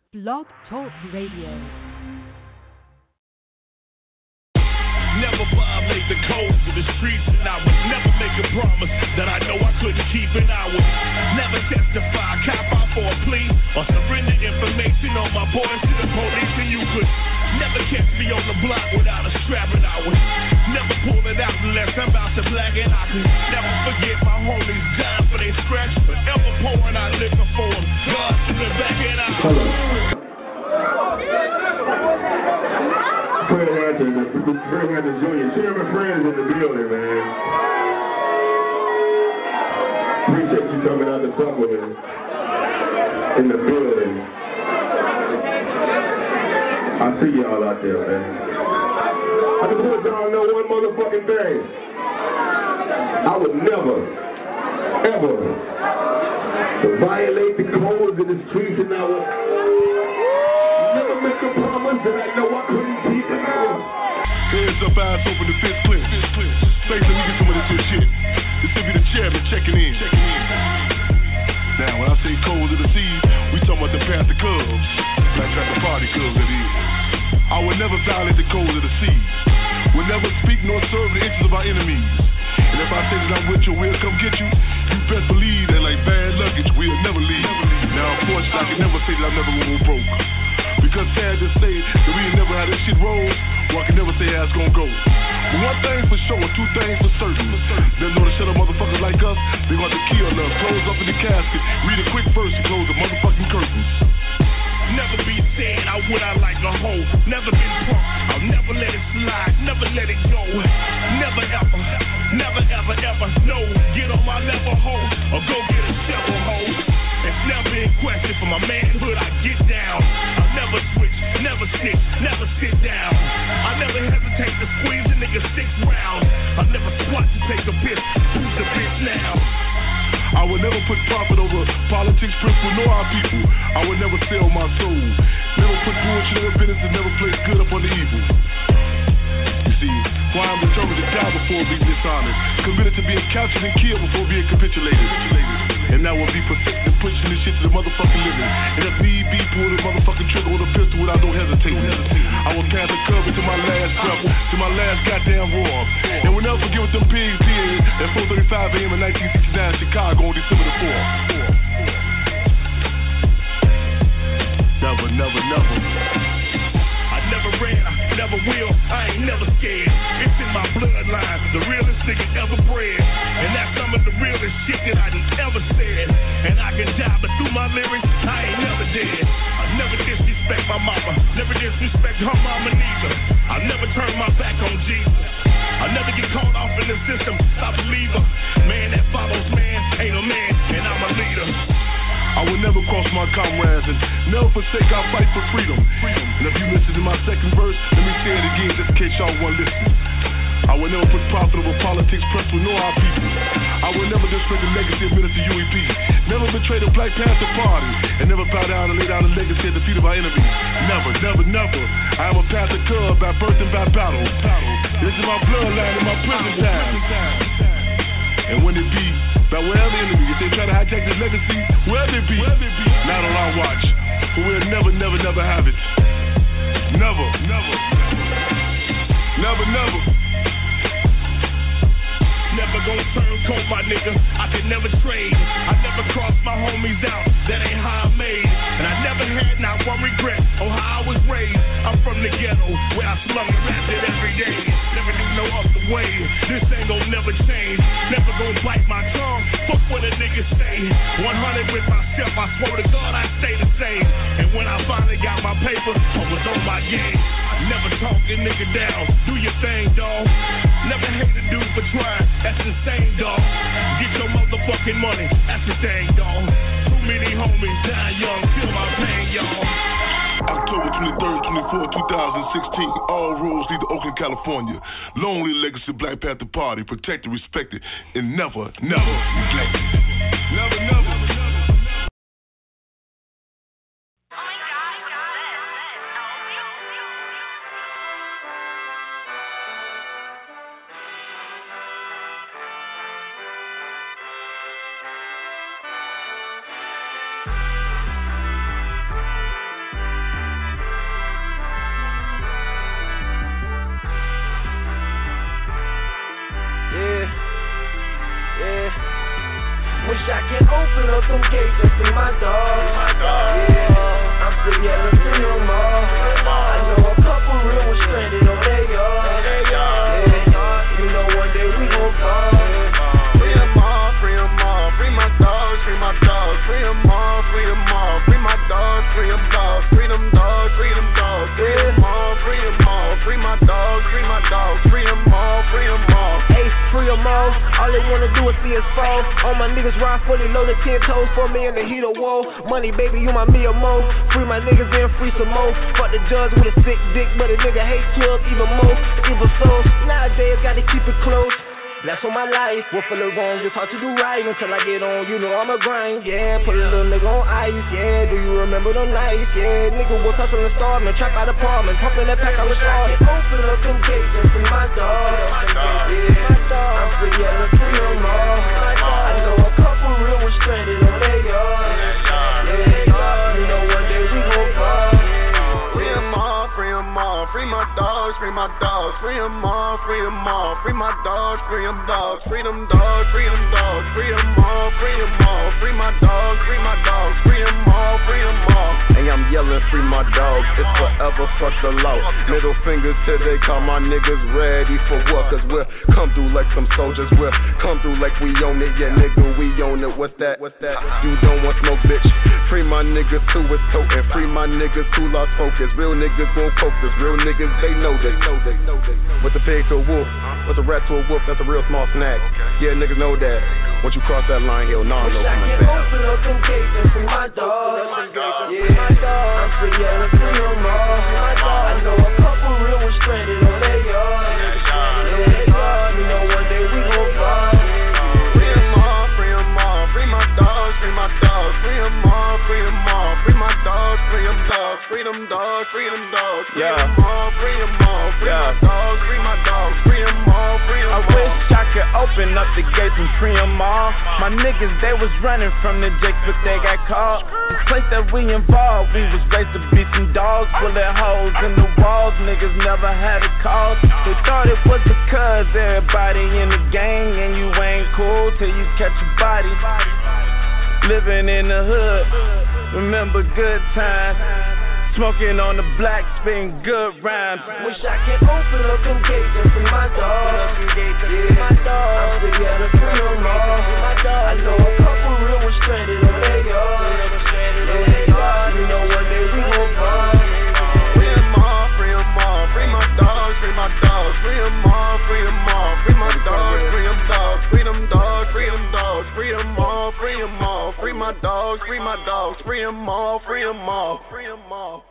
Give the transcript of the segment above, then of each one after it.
Blog Talk Radio. Never violate the codes of the streets, and I would never make a promise that I know I couldn't keep, and I would never testify, cop out for a plea, or surrender information on my boys to the police, and you could never catch me on the block without a strap, and I would never pull it out unless I'm about to black, and I could never forget my homies dying for their scratch, forever pouring out liquor for them, God to the back, and I Fred Hampton Jr. Chairman Friends in the building, man. Appreciate you coming out to fuck with us in the building. I see y'all out there, man. I just want y'all to know one motherfucking thing. I would never, ever violate the codes of the streets, and I would never make a promise that I know I couldn't keep it out. Hands up, eyes open, the fist clear. Say, let me get some of this shit. This will be the chairman checking in. Now, when I say codes of the seas, we talking about the Panther Cubs. Black Panther Party Cubs, that is. I would never violate the codes of the seas. Would never speak nor serve the interests of our enemies. And if I say that I'm with you, we'll come get you. You best believe that like bad luggage, we'll never leave. Now, unfortunately, I can never say that I'm never gonna go broke. Because sad to say that we ain't never had this shit roll, well, I can never say how it's gonna go. But one thing for sure, two things for certain. There's no to shut up motherfuckers like us, they going to kill us. Close up in the casket, read a quick verse and close the motherfucking curtains. Never be sad, I would I like a hoe. Never been punk, I'll never let it slide, never let it go. Never ever, never ever ever, no. Get on my level hoe, or go get a shovel hoe. It's never in question for my manhood, I get down. I'll never switch, never snitch, never sit down. I never hesitate to squeeze a nigga 6 rounds. I never squat to take a piss, who's the bitch now? I would never put profit over politics, principle, nor our people. I would never sell my soul. Never put bullshit in the business and never place good upon the evil. You see, why I'm determined to die before being dishonored. Committed to being captured and killed before being capitulated. And that would be persistent in pushing this shit to the motherfucking living. And if need be, pull the motherfucking trigger with a pistol without no hesitating. I will pass the cover to my last breath, to my last goddamn roar. And we'll never forget what them pigs did at 4:35 a.m. in 1969 in Chicago on December the 4th. Never, never, never. I never ran, I never will, I ain't never scared. It's in my bloodline, the realest nigga ever bred. And that's some of the realest shit that I done ever said. And I can die, but through my lyrics, I ain't never dead. I never disrespect my mama, never disrespect her mama neither. I never turn my back on Jesus. I never get caught off in the system, I believe her. Man that follows man, ain't a man, and I'm a leader. I will never cross my comrades and never forsake our fight for freedom. And if you listen to my second verse, let me say it again just in case y'all weren't listening. I will never put profitable politics, principle, nor our people. I will never disrespect the legacy of Minister UEP. Never betray the Black Panther Party. And never bow down and lay down the legacy at the feet of our enemies. Never, never, never. I am a Panther Cub by birth and by battle. This is my bloodline and my prison time. And when it be, by wherever enemy, if they try to hijack this legacy, wherever it be, not on our watch. But we'll never, never, never have it. Never, never. Never, never. Never gonna turn coat, my nigga. I can never trade. I never cross my homies out. That ain't how I made. And I never had not one regret on how I was raised. I'm from the ghetto where I slung and rapped it every day. Never knew no other way. This ain't gonna never change. Never gonna bite my tongue. Fuck what a nigga say. 100 with myself. I swear to God I stay the same. And when I finally got my paper, I was on my game. Never talk a nigga down. Do your thing, dawg. Never hate a dude for trying. That's the same, dawg. Get your motherfucking money. That's the thing, dawg. Too many homies die young. Feel my pain, y'all. October 23rd, 24th, 2016. All roads lead to Oakland, California. Long live the legacy of Black Panther Party. Protected, respected, and never, never neglected. Never, never. open up them gates and free my dog. Yeah, I'm still yelling free them all. I know a couple real ones stranded on their yard. Yeah, you know one day we gon' fall. Free them all, free them all. Free my dogs, free my dogs. Free them all, free them all. Free my dogs, free them dogs. Free them dogs, free them dogs. Free them all, free them all. Free my dogs, free my dogs. Free them all, free them all. Hey, free them all. All they wanna do is see us fall. All my niggas ride fully loaded, 10 toes for me in the heat of war. Money, baby, you my me or mo. Free my niggas and free some more. Fuck the judge with a sick dick, but a nigga hate 12 even more. Evil souls, nowadays gotta keep it close. Bless on my life, what for the wrong, just hard to do right until I get on, you know I'ma grind, yeah. Put a little nigga on ice, yeah. Do you remember the nights, yeah. Nigga was hustling starving, trap out apartment, pumping that pack I was starving. Open up them gates and free my dog, yeah. I'm free, yeah, free them all. I know a couple real ones stranded on their yard, yeah. You know one day we gon' fall. Free them all, free them all. Free my dogs, free my dogs. Free them all, free them all. Free my dogs, free them dogs. Free them dogs, free them dogs. Free them all, free them all. Free my dogs, free my dogs. Free them all, free them all. Hey, I'm yelling free my dogs. It's forever fuck the law. Middle fingers till they call my niggas ready for what? Cause we'll come through like some soldiers. We'll come through like we own it. Yeah, nigga, we own it. What's that? You don't want smoke, bitch. Free my niggas who is toting. Free my niggas who lost focus. Real niggas won't focus. Real niggas, they know this. What's a pig to a wolf? What's a rat to a wolf? That's a real small snack. Yeah, niggas know that. Once you cross that line, hell, nah, no coming back. Open up them gates and free my dog. Yeah, I'm free, yeah, free them all. I know a couple real ones stranded on their yard. Yeah, you know one day we gon' fall. Free them all, free them all. Free my dogs, free my dogs. Free them all, free them all. Free my dogs, free them dogs. Free them dogs, free them dogs. Free them all, free them all. Free my dogs, free my dogs. Free them all, free them all. I wish I could open up the gates and free them all. My niggas, they was running from the jakes, but they got caught. The place that we involved, we was raised to be some dogs. Bullet holes in the walls, niggas never had a cause. They thought it was because everybody in the gang, and you ain't cool till you catch a body. Living in the hood, remember good times. Smoking on the black, spitting good rhymes. Wish I could open up them gates and free my dog. Yeah, my dog. I'm still yelling free them all. I know a couple real ones stranded on their yard. Yeah, you know one day we gon' fall. Free them all, free them all. Free my dogs, free my dogs. Free them all, free them all. Free my dogs, free them dogs. Free them dogs, free them dogs. Free them all, free them all. Free my dogs, free my dogs. Free them all, free them all. Free them all.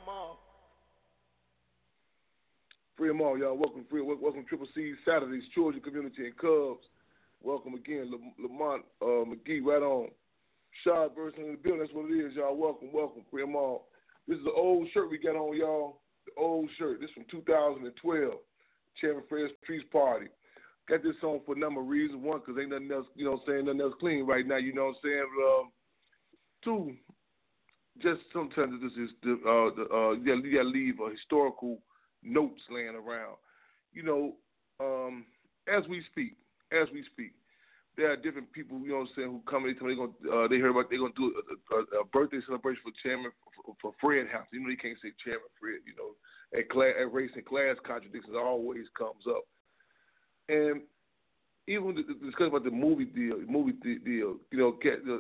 Free them all, y'all. Welcome Triple C Saturdays, Georgia Community and Cubs. Welcome again, Lamont McGee, right on. Shad versus in the building, that's what it is, y'all. Welcome. Free them all. This is the old shirt we got on, y'all. The old shirt. This from 2012. Chairman Fred's Peace Party. Got this on for a number of reasons. One, because ain't nothing else, you know what I'm saying, nothing else clean right now, you know what I'm saying? Two, just sometimes this is you gotta leave a historical notes laying around. You know, as we speak, there are different people, you know what I'm saying, who come and they heard about they're gonna do a birthday celebration for Chairman for Fred Hampton. You know, you can't say Chairman Fred. You know, at race and class contradictions always comes up. And even the discussion about the movie deal, you know,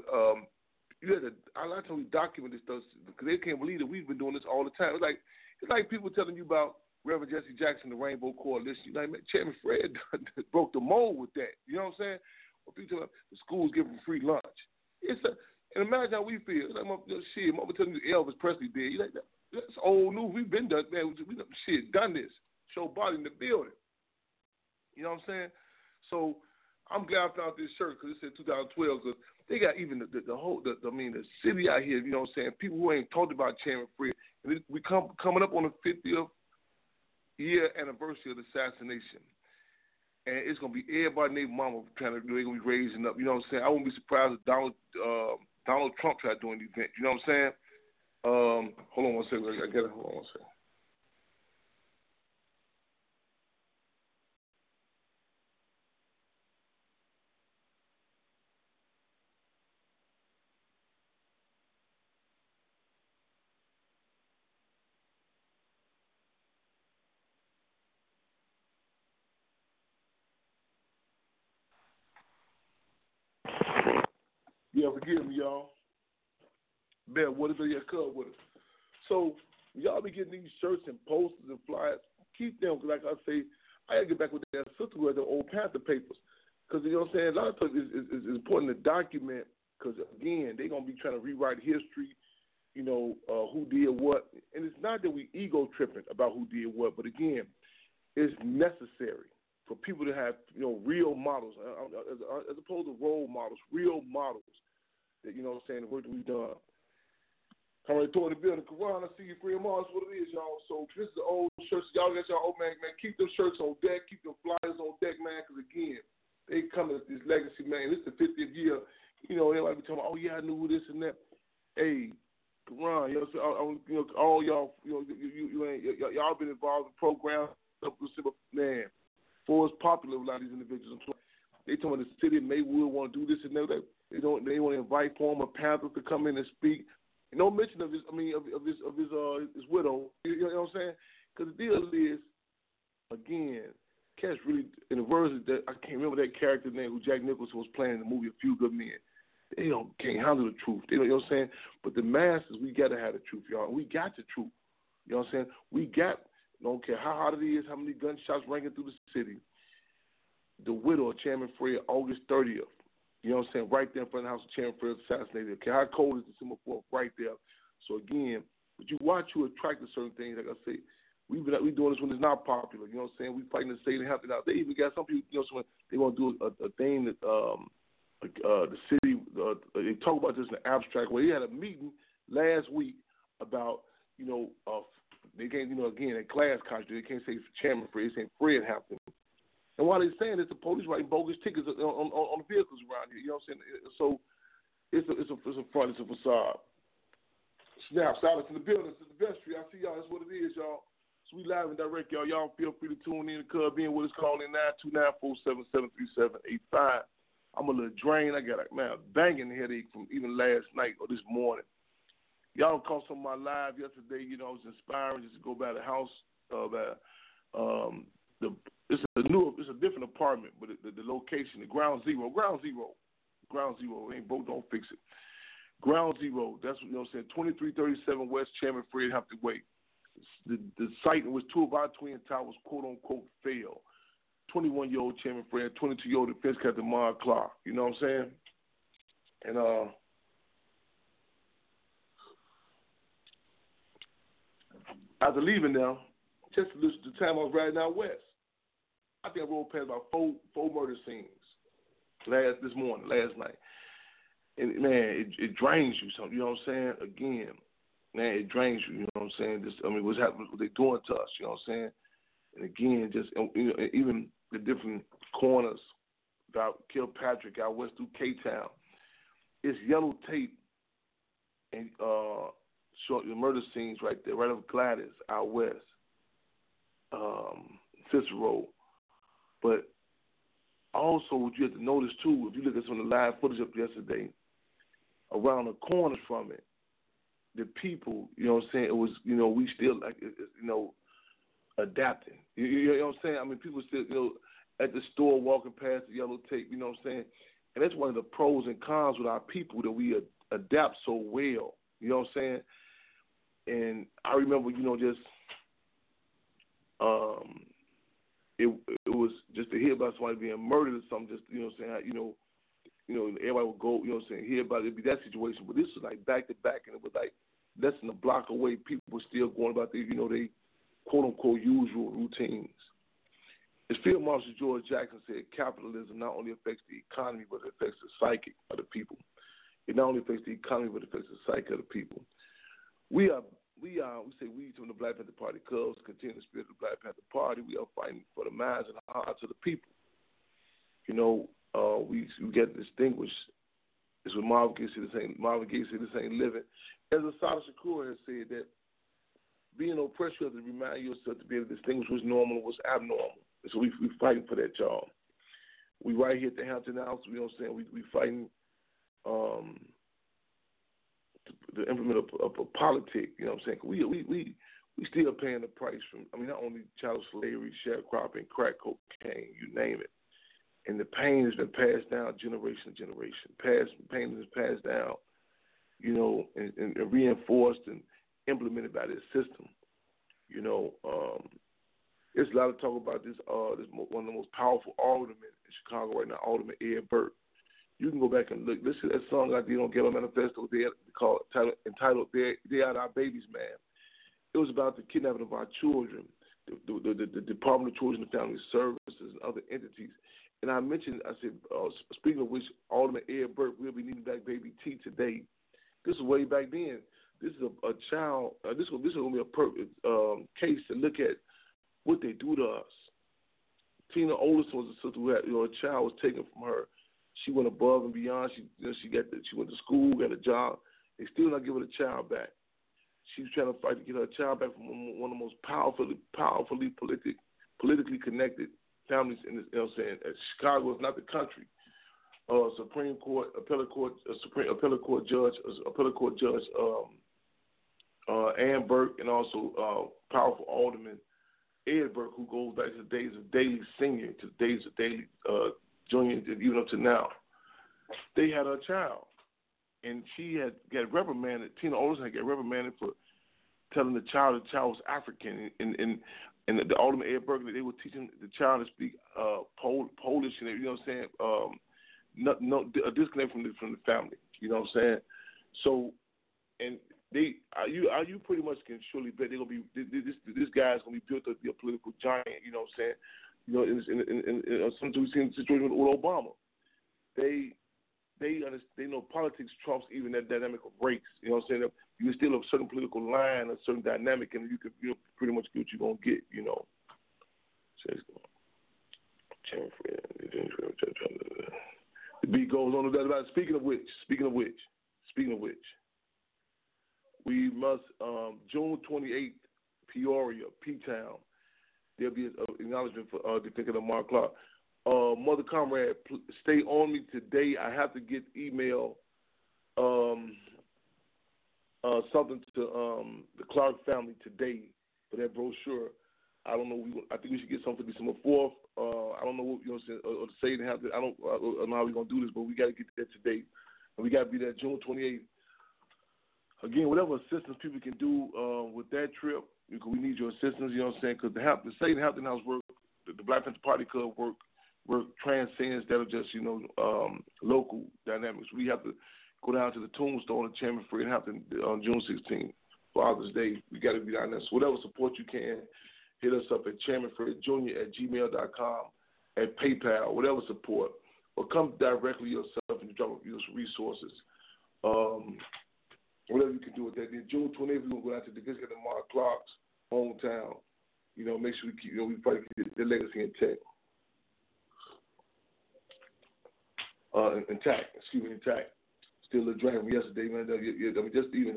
I like to document this stuff because they can't believe that we've been doing this all the time. It's like people telling you about Reverend Jesse Jackson, the Rainbow Coalition. You know, Chairman Fred broke the mold with that. You know what I'm saying? Or people tell the schools giving free lunch. And imagine how we feel. It's like, mama telling you Elvis Presley did. You like, that's old news. We've been done, man. We done this. Show body in the building. You know what I'm saying? So I'm glad I found this shirt because it said 2012 because they got even the city out here, you know what I'm saying? People who ain't talked about Chairman Fred. And we coming up on the 50th year anniversary of the assassination. And it's going to be everybody named mama they're going to be raising up. You know what I'm saying? I wouldn't be surprised if Donald Trump tried doing the event. You know what I'm saying? Hold on one second. I got it. Hold on one second. Yeah, forgive me, y'all. Bear with us or your cub with us. So, y'all be getting these shirts and posters and flyers. Keep them, because like I say, I got to get back with that sister who had the old Panther papers. Because, you know what I'm saying, a lot of times it's important to document, because, again, they're going to be trying to rewrite history, you know, who did what. And it's not that we ego tripping about who did what, but, again, it's necessary for people to have, you know, real models, as opposed to role models, real models that, you know what I'm saying, the work that we've done. I'm ready to the building. Quran, I see you, Free Mars. What it is, y'all. So this is the old shirts. Y'all got y'all old man. Keep them shirts on deck. Keep them flyers on deck, man. Because again, they come to this legacy, man. This is the 50th year. You know, everybody be talking about, oh yeah, I knew this and that. Hey, Quran, you know, all y'all, you know, y'all been involved in programs. Man, for it's popular with a lot of these individuals. They told me the city of Maywood want to do this and that. They want to invite former Panthers to come in and speak. No mention of his, of his widow. You know what I'm saying? Because the deal is, again, cats really, in the words that I can't remember that character's name who Jack Nicholson was playing in the movie A Few Good Men. They can't handle the truth. You know what I'm saying? But the masses, we got to have the truth, y'all. And we got the truth. You know what I'm saying? We got, don't care how hot it is, how many gunshots ringing through the city. The widow of Chairman Fred, August 30th. You know what I'm saying? Right there in front of the house of Chairman Fred assassinated. Okay, how cold is December 4th? Right there. So again, but you watch, you attract to certain things. Like I say, we doing this when it's not popular. You know what I'm saying? We fighting to say they have to now. They even got some people. You know, so they want to do a thing that the city. They talk about this in an abstract way. They had a meeting last week about they can't again in class costume they can't say Chairman Fred. They say Fred Hampton. And while they're saying this, the police writing bogus tickets on the vehicles around here. You know what I'm saying? So it's a front, it's a facade. Snap, silence in the building. It's the vestry. I see y'all. That's what it is, y'all. So we live and direct, y'all. Y'all feel free to tune in. Cub in with us. Call in 929-477-3785. I'm a little drained. I got a banging headache from even last night or this morning. Y'all caught some of my live yesterday. You know, it was inspiring just to go by the house. It's a different apartment, but the location, the ground zero. Ain't broke, don't fix it. Ground zero. That's what, you know what I'm saying. 2337 West Chairman Fred Hampton Way. The site in which two of our twin towers, quote unquote, failed. 21-year-old Chairman Fred, 22-year-old Defense Captain Mark Clark. You know what I'm saying? And after leaving now, just the time I was riding out west, I think I rode past about four murder scenes last night. And, man, it drains you. So, you know what I'm saying? Again, man, it drains you. You know what I'm saying? What's happening, what they're doing to us, you know what I'm saying? And, again, just even the different corners about Kilpatrick out west through K-Town. It's yellow tape and short the murder scenes right there, right over Gladys out west, Cicero. But also, what you have to notice, too, if you look at some of the live footage up yesterday, around the corners from it, the people, you know what I'm saying, it was, we still, adapting. You know what I'm saying? People still, at the store walking past the yellow tape, you know what I'm saying? And that's one of the pros and cons with our people, that we adapt so well, you know what I'm saying? And I remember, it was just to hear about somebody being murdered or something, just, you know what I'm saying, everybody would go, you know what I'm saying, hear about it, it'd be that situation. But this was like back to back, and it was like less than a block away. People were still going about their, they quote unquote usual routines. As Field Marshal George Jackson said, capitalism not only affects the economy, but it affects the psyche of the people. It not only affects the economy, but it affects the psyche of the people. We say we from the Black Panther Party Cubs continue the spirit of the Black Panther Party. We are fighting for the minds and hearts of the people. We get distinguished. It's what Marvin Gaye said, this ain't living. As Assata Shakur has said, that being oppressed, you have to remind yourself to be able to distinguish what's normal and what's abnormal. And so we fighting for that, y'all. We right here at the Hampton House, you know what I'm saying, we fighting to implement a politic, you know what I'm saying? We still paying the price from, not only child slavery, sharecropping, crack cocaine, you name it. And the pain has been passed down generation to generation. Pain has been passed down, you know, and reinforced and implemented by this system. You know, there's a lot of talk about this. This one of the most powerful aldermen in Chicago right now, Alderman Ed Burke. You can go back and listen to that song I did on Ghetto Manifesto entitled "They Are Our Babies, Man." It was about the kidnapping of our children, the Department of Children and Family Services and other entities. And I said, speaking of which, Alderman Ed Burke will be needing back baby T today. This is way back then. This is a child. This is going to be a perfect case to look at what they do to us. Tina Olson was a sister who had, a child was taken from her. She went above and beyond. She went to school, got a job. They still not giving the child back. She was trying to fight to get her child back from one of the most powerfully politically connected families in this. You know what I'm saying? Chicago is not the country. Supreme Court appellate court judge Ann Burke, and also powerful alderman Ed Burke, who goes back to the days of Daley Senior, to the days of Daley Junior, even up to now. They had a child, and she had got reprimanded. Tina Olson had got reprimanded for telling the child was African, and the alderman Ed Burke, they were teaching the child to speak Polish, and you know what I'm saying. A disconnect from the family, you know what I'm saying. So, and you pretty much can surely bet they're gonna be this guy's gonna be built up to be a political giant, you know what I'm saying. You know, in sometimes we've seen the situation with Obama. They know politics trumps even that dynamic of race. You know what I'm saying? You can still have a certain political line, a certain dynamic, and you can pretty much get what you're gonna get. You know. The beat goes on. Speaking of which, we must June 28th, Peoria, P-Town. There'll be an acknowledgement for Detective Lamar Clark. Mother Comrade, stay on me today. I have to get email something to the Clark family today for that brochure. I don't know. I think we should get something for December 4th. I don't know what you know, or to say they have to. I don't know how we're gonna do this, but we got to get that today, and we got to be there June 28th. Again, whatever assistance people can do with that trip, we need your assistance. You know what I'm saying? Because the State Hampton House work, the Black Panther Party Club work transcends that of just local dynamics. We have to go down to the tombstone of Chairman Fred Hampton on June 16th, Father's Day. We got to be down there. So whatever support you can. Hit us up at chairmanfredjr@gmail.com, at PayPal, whatever support, or come directly yourself and drop your resources. Whatever you can do with that. Then June 28th, we're going to go out to the Visit Lamar Clark's hometown. You know, make sure we keep, we probably keep the legacy intact. Intact. Still a drag from yesterday, man. I mean, just even,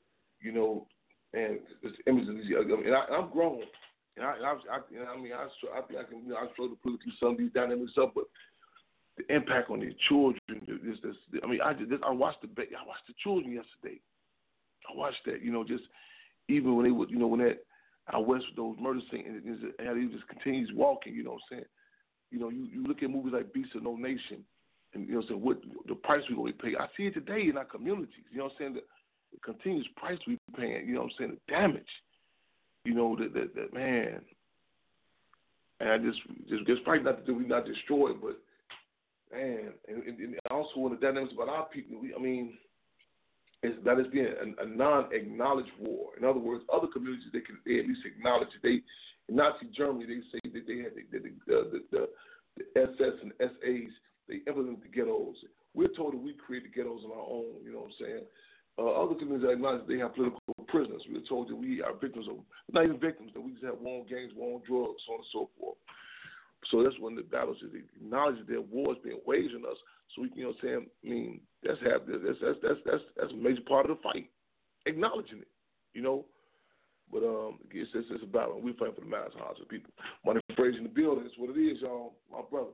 and this image of these. I'm grown. I struggle to put through some of these dynamics up, but the impact on these children is this. I watched the children yesterday. I watched that, just even when they would, when that out west with those murder scenes, and how he just continues walking. You know what I'm saying? You look at movies like Beasts of No Nation, and what the price we're going to pay. I see it today in our communities. You know what I'm saying? The continuous price we're paying. You know what I'm saying? The damage. That man, and I just fight not to do, we not destroy it, but man, and also one of the dynamics about our people. It's that it's being a non-acknowledged war. In other words, other communities they at least acknowledge it. They in Nazi Germany they say that they had the SS and SAs. They implemented the ghettos. We're told that we create the ghettos on our own. You know what I'm saying? Other communities acknowledge they have political prisoners. We're told that we are victims of, not even victims, that we just have war on gangs, war on drugs, so on and so forth. So that's one of the battles that they acknowledge that there are wars being waged on us. So we, that's a major part of the fight, acknowledging it, But it's a battle. We're fighting for the mass hearts of people. Money Frazier in the building. That's what it is, y'all. My brother.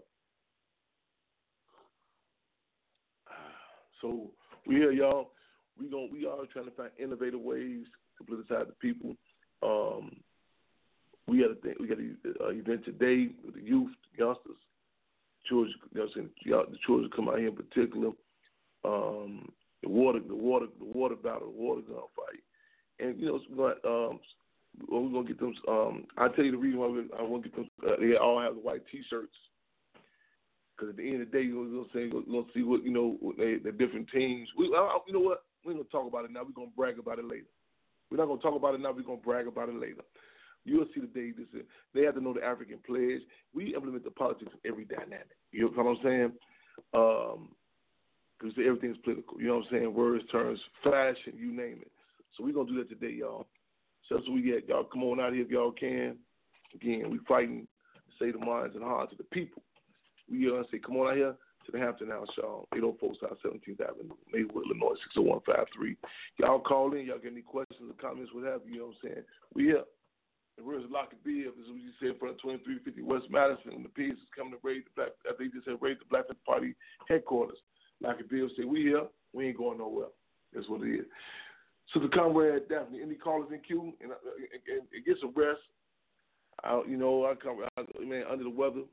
So we here, y'all. We are trying to find innovative ways to politicize the people. We got an event today with the youth, youngsters, children, the children come out here in particular. The water battle, the water gun fight, and we're gonna get them. I'll tell you the reason why I want to get them. They all have the white T-shirts, because at the end of the day, we're gonna see what the different teams. You know what? We're gonna talk about it now. We're gonna brag about it later. We're not gonna talk about it now. We're gonna brag about it later. You'll see the day they have to know the African pledge. We implement the politics in every dynamic. You know what I'm saying? Because everything's political. You know what I'm saying? Words, terms, fashion, you name it. So we're going to do that today, y'all. So that's what we get. Y'all come on out here if y'all can. Again, we fighting to save the minds and hearts of the people. We going to say, come on out here to the Hampton House, y'all. 804 South 17th Avenue, Maywood, Illinois, 60153. Y'all call in. Y'all get any questions or comments, what have you. You know what I'm saying? We here. The words Lock and Be Up is what you said in front of 2350 West Madison. And the P's is coming to raid the Black, I think they just said raid the Black Panther Party headquarters. Like a Bill say, we here, we ain't going nowhere. That's what it is. So the comrade Daphne, any callers in queue and get some rest. I under the weather.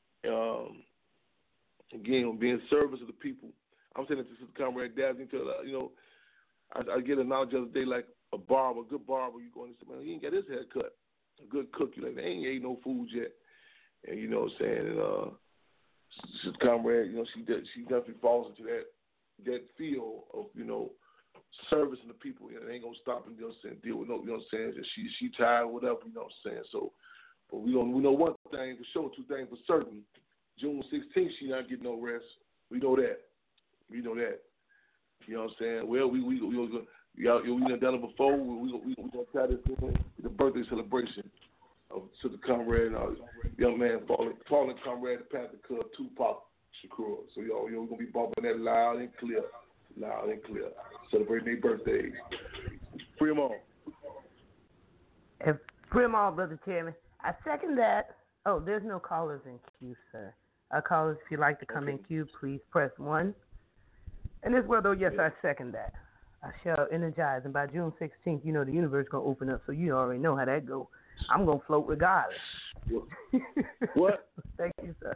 Again, being service to the people. I'm saying it to the comrade Daphne. I get a knowledge the other day like a barber, a good barber. You going to say, man, he ain't got his hair cut. A good cook, you like, they ain't ate no food yet. And you know what I'm saying. And she's comrade, she definitely falls into that field of, servicing the people. They ain't gonna stop and deal with she tired, whatever, So but we know one thing for sure, two things for certain. June 16th she not getting no rest. We know that. You know what I'm saying? Well, we done done it before. We gonna try this the birthday celebration to the comrade, young man, fallen comrade, the Panther Club, Tupac Shakur. So y'all gonna be bumping that loud and clear, celebrating their birthdays. Free them all. And free them all, Brother Chairman. I second that. Oh, there's no callers in queue, sir. Callers, if you'd like to come in queue, please press 1. And as well, though, yes, I second that. I shall energize, and by June 16th, the universe going to open up, so you already know how that go. I'm going to float regardless. What? Thank you, sir.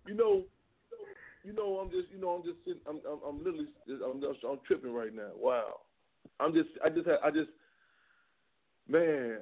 I'm just sitting, I'm literally, I'm tripping right now. Wow. Man,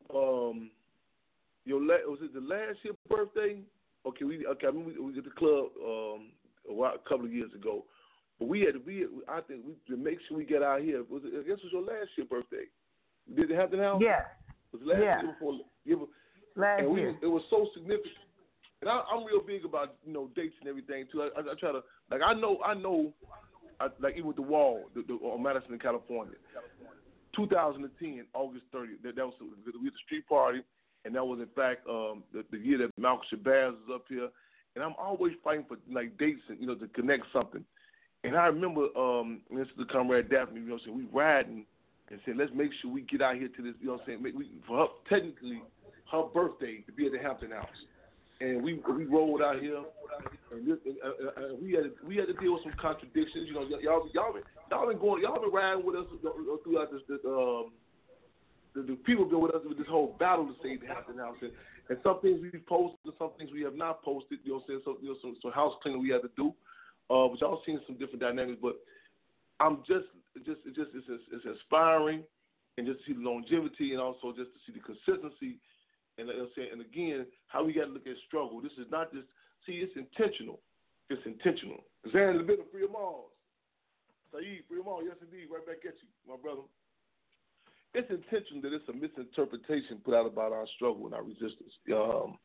was it the last year's birthday? Okay, I mean, we did the club a couple of years ago. But I think to make sure we get out here, I guess it was your last year's birthday. Did it Hampton House? Yeah. It was last year before. Last year. It was so significant. And I'm real big about, dates and everything, too. I try to, I know, even with the wall, on Madison, California, 2010, August 30th, that was, we had the street party, and that was, in fact, the year that Malcolm Shabazz was up here. And I'm always fighting for, dates and, to connect something. And I remember, this is the comrade Daphne, we riding and said, let's make sure we get out here to this, for her, technically, her birthday to be at the Hampton House. And we rolled out here, and we had to deal with some contradictions. Y'all been riding with us throughout this. The people been with us with this whole battle to save the Hampton House, and some things we've posted, some things we have not posted. So house cleaning we had to do. But y'all seen some different dynamics. But I'm it's inspiring, and just to see the longevity, and also just to see the consistency. And again, how we got to look at struggle. This is not just, it's intentional. It's intentional. Zan, the bit of free of Mars. Saeed, free of Mars, yes indeed, right back at you, my brother. It's intentional that it's a misinterpretation put out about our struggle and our resistance. That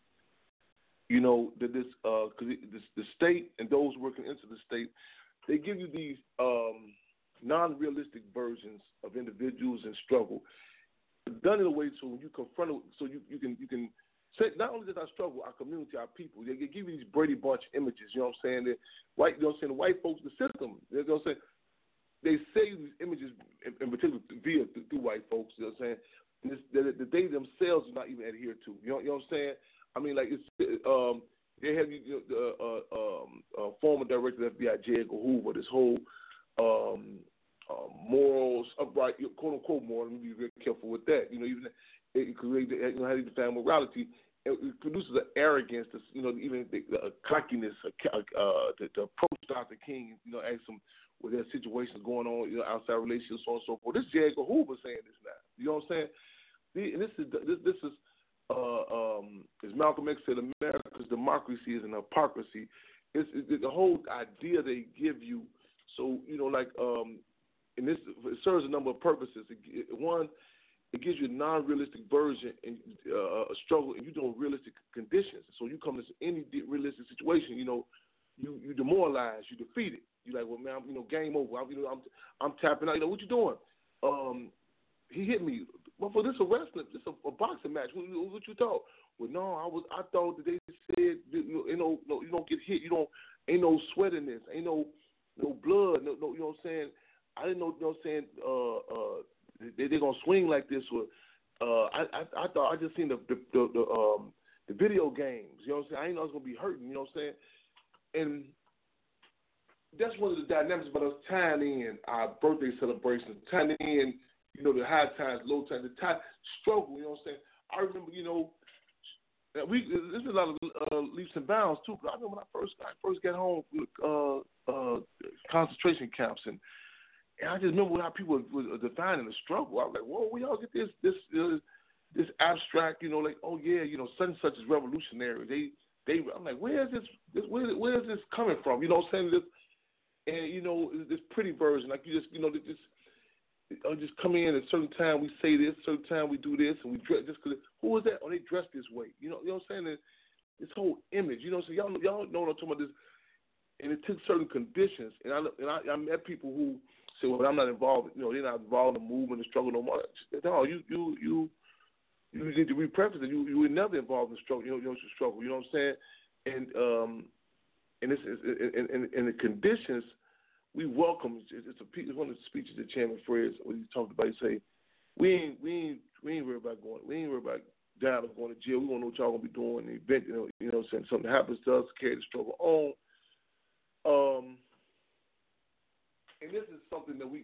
the state and those working into the state, they give you these non-realistic versions of individuals and struggle. Done in a way so when you confront it, so you can say not only does our struggle, our community, our people, they give you these Brady Bunch images. You know what I'm saying? The white folks, the system. They say these images in particular through white folks. You know what I'm saying? That they themselves do not even adhere to. You know what I'm saying? I mean, they have former director of the FBI, J. Edgar Hoover, this whole morals, upright, quote unquote moral. Let me be very careful with that. Even because they had to define morality, it produces an arrogance, even the cockiness, to approach Dr. King, ask him with their situations going on, outside relationships, so on and so forth. This is J. Edgar Hoover saying this now. You know what I'm saying? And this is as Malcolm X said, America's democracy is an hypocrisy. It's the whole idea they give you. So and this it serves a number of purposes. One, it gives you a non-realistic version and a struggle, and you don't realistic conditions. So you come to any realistic situation, you demoralized, you defeated. You're like, well, man, game over. I'm tapping out. What you doing? He hit me. Well, for this a wrestling, this a boxing match. What you thought? Well, no, I thought that they said, you don't get hit. Ain't no sweat in this. Ain't no blood. No, you know what I'm saying? I didn't know. You know what I'm saying? They're gonna swing like this. I thought I just seen the video games. You know what I'm saying? I didn't know I was gonna be hurting. You know what I'm saying? And that's one of the dynamics about us tying in our birthday celebrations, tying in, the high times, low times, the time struggle. You know what I'm saying? I remember, there's a lot of leaps and bounds too. But I remember when I first got home from concentration camps, and I just remember how people were defining the struggle. I was like, whoa, we all get this abstract, like, oh yeah, such and such is revolutionary. I'm like, where is this coming from? You know what I'm saying? This pretty version, like you just come in at a certain time, we say this, certain time we do this, and we dress just because who is that? Oh, they dress this way. You know what I'm saying? This whole image, so y'all know what I'm talking about. This, and it took certain conditions, and I met people who say, well, I'm not involved. They're not involved in the movement, the struggle no more. No, you need to repreface it. You were never involved in the struggle. You know what I'm saying? And this is and the conditions. We welcome. It's one of the speeches that Chairman Fred, when he talked about, he say, we ain't worried about going. We ain't worried about dying or going to jail. We want to know what y'all gonna be doing. The event, you know, saying something happens to us, carry the struggle on. And this is something that we,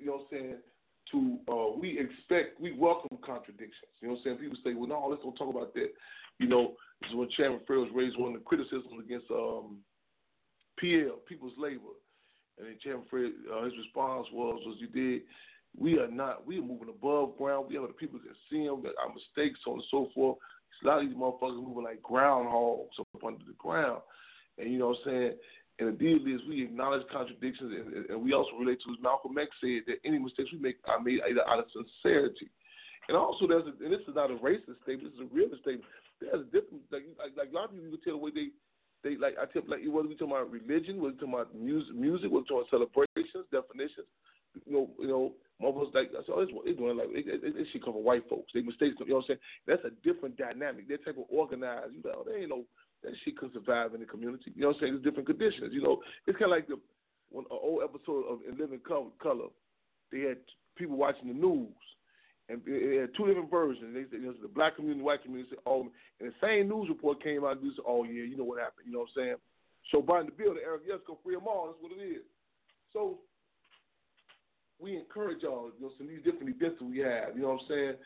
we welcome contradictions. You know what I'm saying? People say, well, no, let's don't talk about that. This is when Chairman Fred was raised one of the criticisms against PL, People's Labor. And then Chairman Fred, his response was we are moving above ground. We have the people can see them, our mistakes, so on and so forth. A lot of these motherfuckers moving like groundhogs up under the ground. And you know what I'm saying? And the deal is we acknowledge contradictions, and we also relate to, as Malcolm X said, that any mistakes we make are made out of sincerity. And also, and this is not a racist statement, this is a realist statement. There's a difference, like a lot of people can tell the way they like, I tell, like, whether we talking about religion, whether we talking about music, whether we talking about celebrations, definitions, motherfuckers like, that's all they're doing, like, they should come from white folks. They mistakes, you know what I'm saying? That's a different dynamic. That type of organized, they ain't no, that shit could survive in the community. You know what I'm saying? There's different conditions. It's kind of like an old episode of In Living Color. They had people watching the news, and they had two different versions. They said, the black community, the white community said, oh, and the same news report came out and they said, oh yeah, you know what happened. You know what I'm saying? So Biden the bill, Eric Yesko, free them all. That's what it is. So we encourage y'all, some of these different events that we have. You know what I'm saying?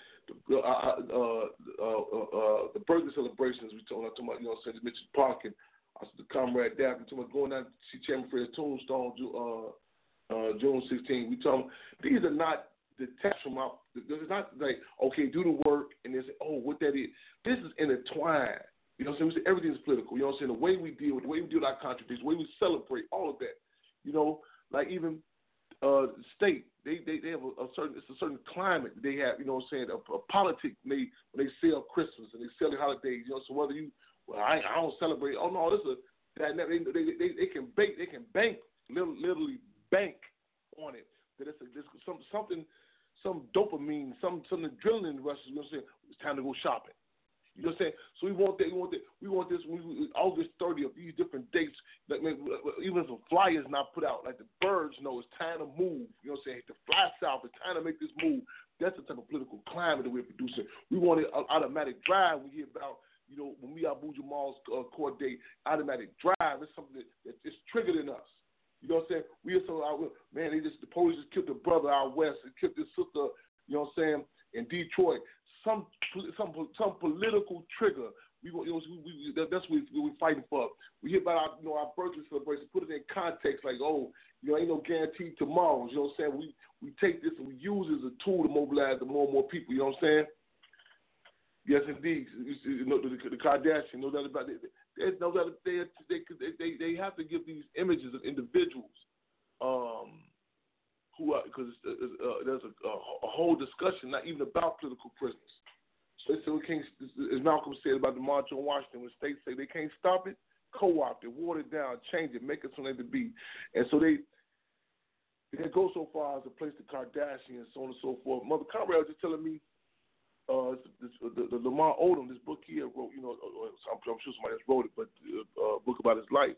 The birthday celebrations we talking about. You know what I'm saying? Mitchell Park and the Comrade Daphne. Talking about going down to see Chairman Fred's tombstone, June 16. We talking. These are not detached from our. It's not like, okay, do the work and then say, oh, what that is. This is intertwined. You know what I'm saying? We say everything's political. You know what I'm saying? The way we deal with our contradictions, the way we celebrate, all of that. Like even state, they have a certain climate they have. You know what I'm saying? A politic when they sell Christmas and they sell the holidays. So whether I don't celebrate. Oh no, this is they can bank literally bank on it. That it's some dopamine, some adrenaline rushes. You know what I'm saying? It's time to go shopping. You know what I'm saying? So we want this August 30th, these different dates. Like, even if a flyer is not put out, like the birds know it's time to move. You know what I'm saying? To fly south, it's time to make this move. That's the type of political climate that we're producing. We want an automatic drive. We hear about, when we have Abu Jamal's court date, automatic drive. It's something that is triggered in us. You know what I'm saying? We are so man. The police just killed a brother out west. They killed this sister. You know what I'm saying? In Detroit. Some political trigger That's what we're fighting for. We hear about our birthday celebration, put it in context, like, ain't no guarantee tomorrow. You know what I'm saying? We take this and we use it as a tool to mobilize more and more people. You know what I'm saying? Yes, indeed. The Kardashians, no doubt about it. No doubt they have to give these images of individuals who are, because there's a whole discussion not even about political prisoners. So they say we can't, as Malcolm said about the March on Washington, when states say they can't stop it, co-opt it, water it down, change it, make it something to be. And so they go so far as to place the Kardashians, so on and so forth. Mother Conrad was just telling me the Lamar Odom, this book he wrote, I'm sure somebody else wrote it, but a book about his life.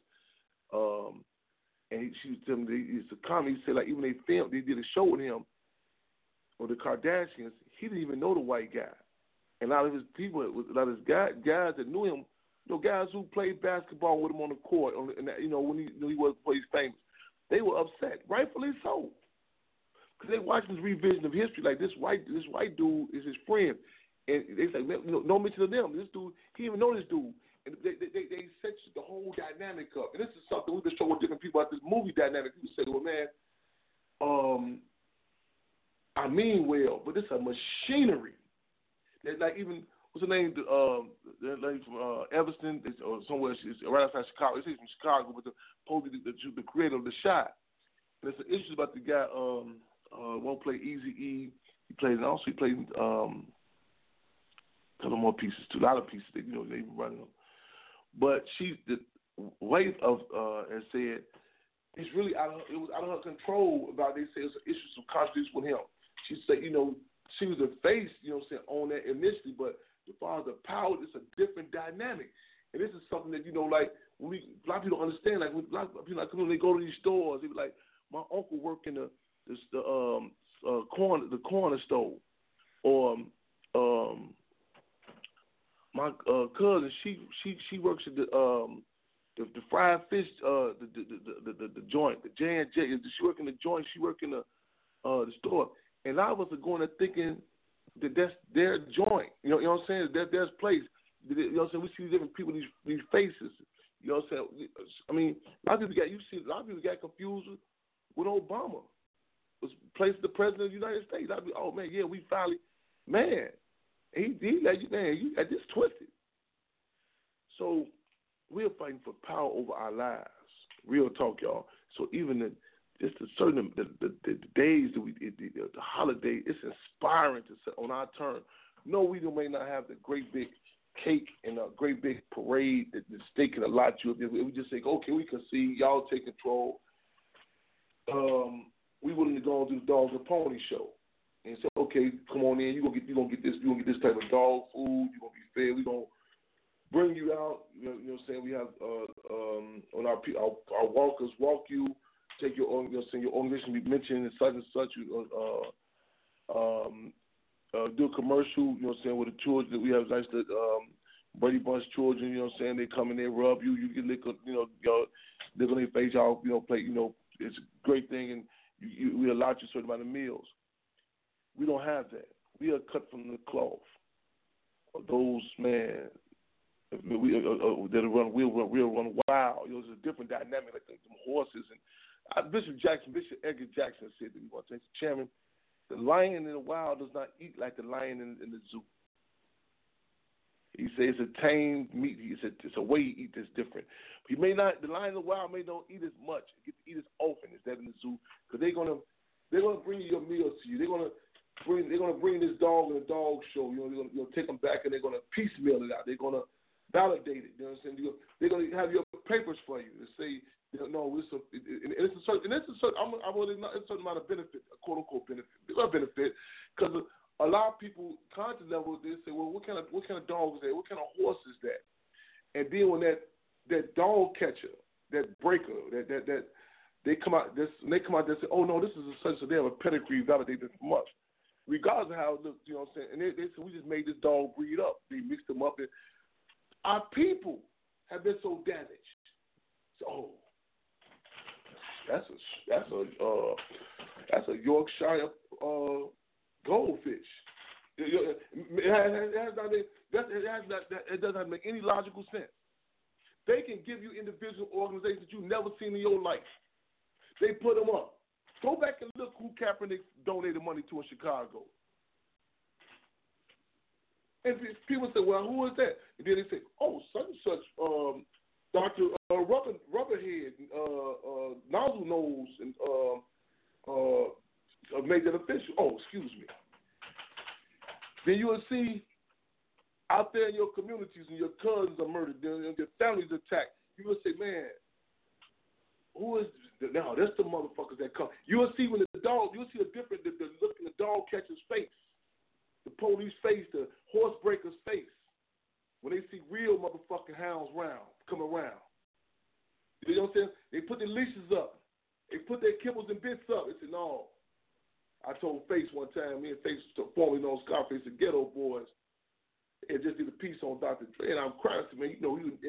And she was telling me it's a comment. He said, like, even they did a show with him, or the Kardashians, he didn't even know the white guy. And a lot of his people, a lot of his guys that knew him, guys who played basketball with him on the court, when he was famous, they were upset, rightfully so, because they watched this revision of history. Like this white dude is his friend, and they say, no mention of them. This dude, he didn't even know this dude, and they set the whole dynamic up. And this is something we've been showing different people about this movie dynamic. People say, well, man, I mean well, but this is a machinery. Like even what's her name? The lady from Evanston or somewhere. She's right outside Chicago. She's from Chicago, but the creator of The Shot. And it's an issue about the guy. Won't play Eazy-E. He plays, and also he plays a couple more pieces too. A lot of pieces that they even running them. But the wife of has said it's really it was out of her control. About they say it's an issue, some contradictions with him. She said she was the face, on that initially, but the father of power is a different dynamic. And this is something that, like, a lot of people don't understand. Like, a lot of people, when they go to these stores, they be like, my uncle worked in the corner store. Or my cousin, she works at the fried fish, the joint, the J&J. She work in the joint, she work in the store. And a lot of us are going there thinking that that's their joint. You know what I'm saying? That there's place. You know what I'm saying? We see different people, these faces. You know what I'm saying? I mean, a lot of people got confused with Obama. Was placed the president of the United States. I'd be, oh man, yeah, we finally, man, he let you, man, you got this twisted. So we're fighting for power over our lives. Real talk, y'all. So even the days the holiday, it's inspiring to say on our turn. No, we may not have the great big cake and a great big parade that the state can allot you. We just say, okay, we can see y'all take control. We willing to go and do the Dogs and Pony show and say, okay, come on in. You gonna get this type of dog food. You gonna be fed. We gonna bring you out. You know what I'm saying? We have on our walkers walk you. Take your own, your organization be mentioned and such. Do a commercial, you know what I'm saying, with the children that we have, nice Brady Bunch children, you know what I'm saying, they come in, they rub you, you get lick, y'all lick on their face, y'all, play, it's a great thing, and we allot you a certain amount of meals. We don't have that. We are cut from the cloth. Those, man, we'll run wild. It's a different dynamic, like them horses and. Bishop Edgar Jackson said to me one time, Chairman, the lion in the wild does not eat like the lion in the zoo. He says it's a tame meat. He said it's a way he eats that's different. The lion in the wild may not eat as much, get to eat as often as that in the zoo, because they're gonna bring your meals to you. They're gonna bring this dog in a dog show. They're gonna take them back and they're gonna piecemeal it out. They're gonna validate it. You know what I'm saying? They're gonna have your papers for you to say. No, it's a certain amount of benefit, a quote unquote benefit, because a lot of people, conscious level, they say, well, what kind of dog is that? What kind of horse is that? And then when that dog catcher, that breaker, that they come out, they say, oh no, this is a such, so they have a pedigree validated from us, regardless of how it looks. You know what I'm saying? And they said we just made this dog breed up. They mixed them up, and our people have been so damaged. So. That's a Yorkshire goldfish. It doesn't make any logical sense. They can give you individual organizations that you've never seen in your life. They put them up. Go back and look who Kaepernick donated money to in Chicago. And people say, well, who is that? And then they say, oh, such and such, Dr. Rubberhead, Nozzle Nose, and made that official. Oh, excuse me. Then you will see out there in your communities and your cousins are murdered, and your families attacked. You will say, man, who is this? No, that's the motherfuckers that come. You will see when the dog, you will see a different, the look in the dog catcher's face, the police face, the horse breaker's face, when they see real motherfucking hounds come around. You know what I'm saying? They put their leashes up. They put their kibbles and bits up. They said, no. I told Face one time, me and Face, formerly known Scarface, the Ghetto Boys, they just did a piece on Dr. Dre, and I'm crying. I said, man,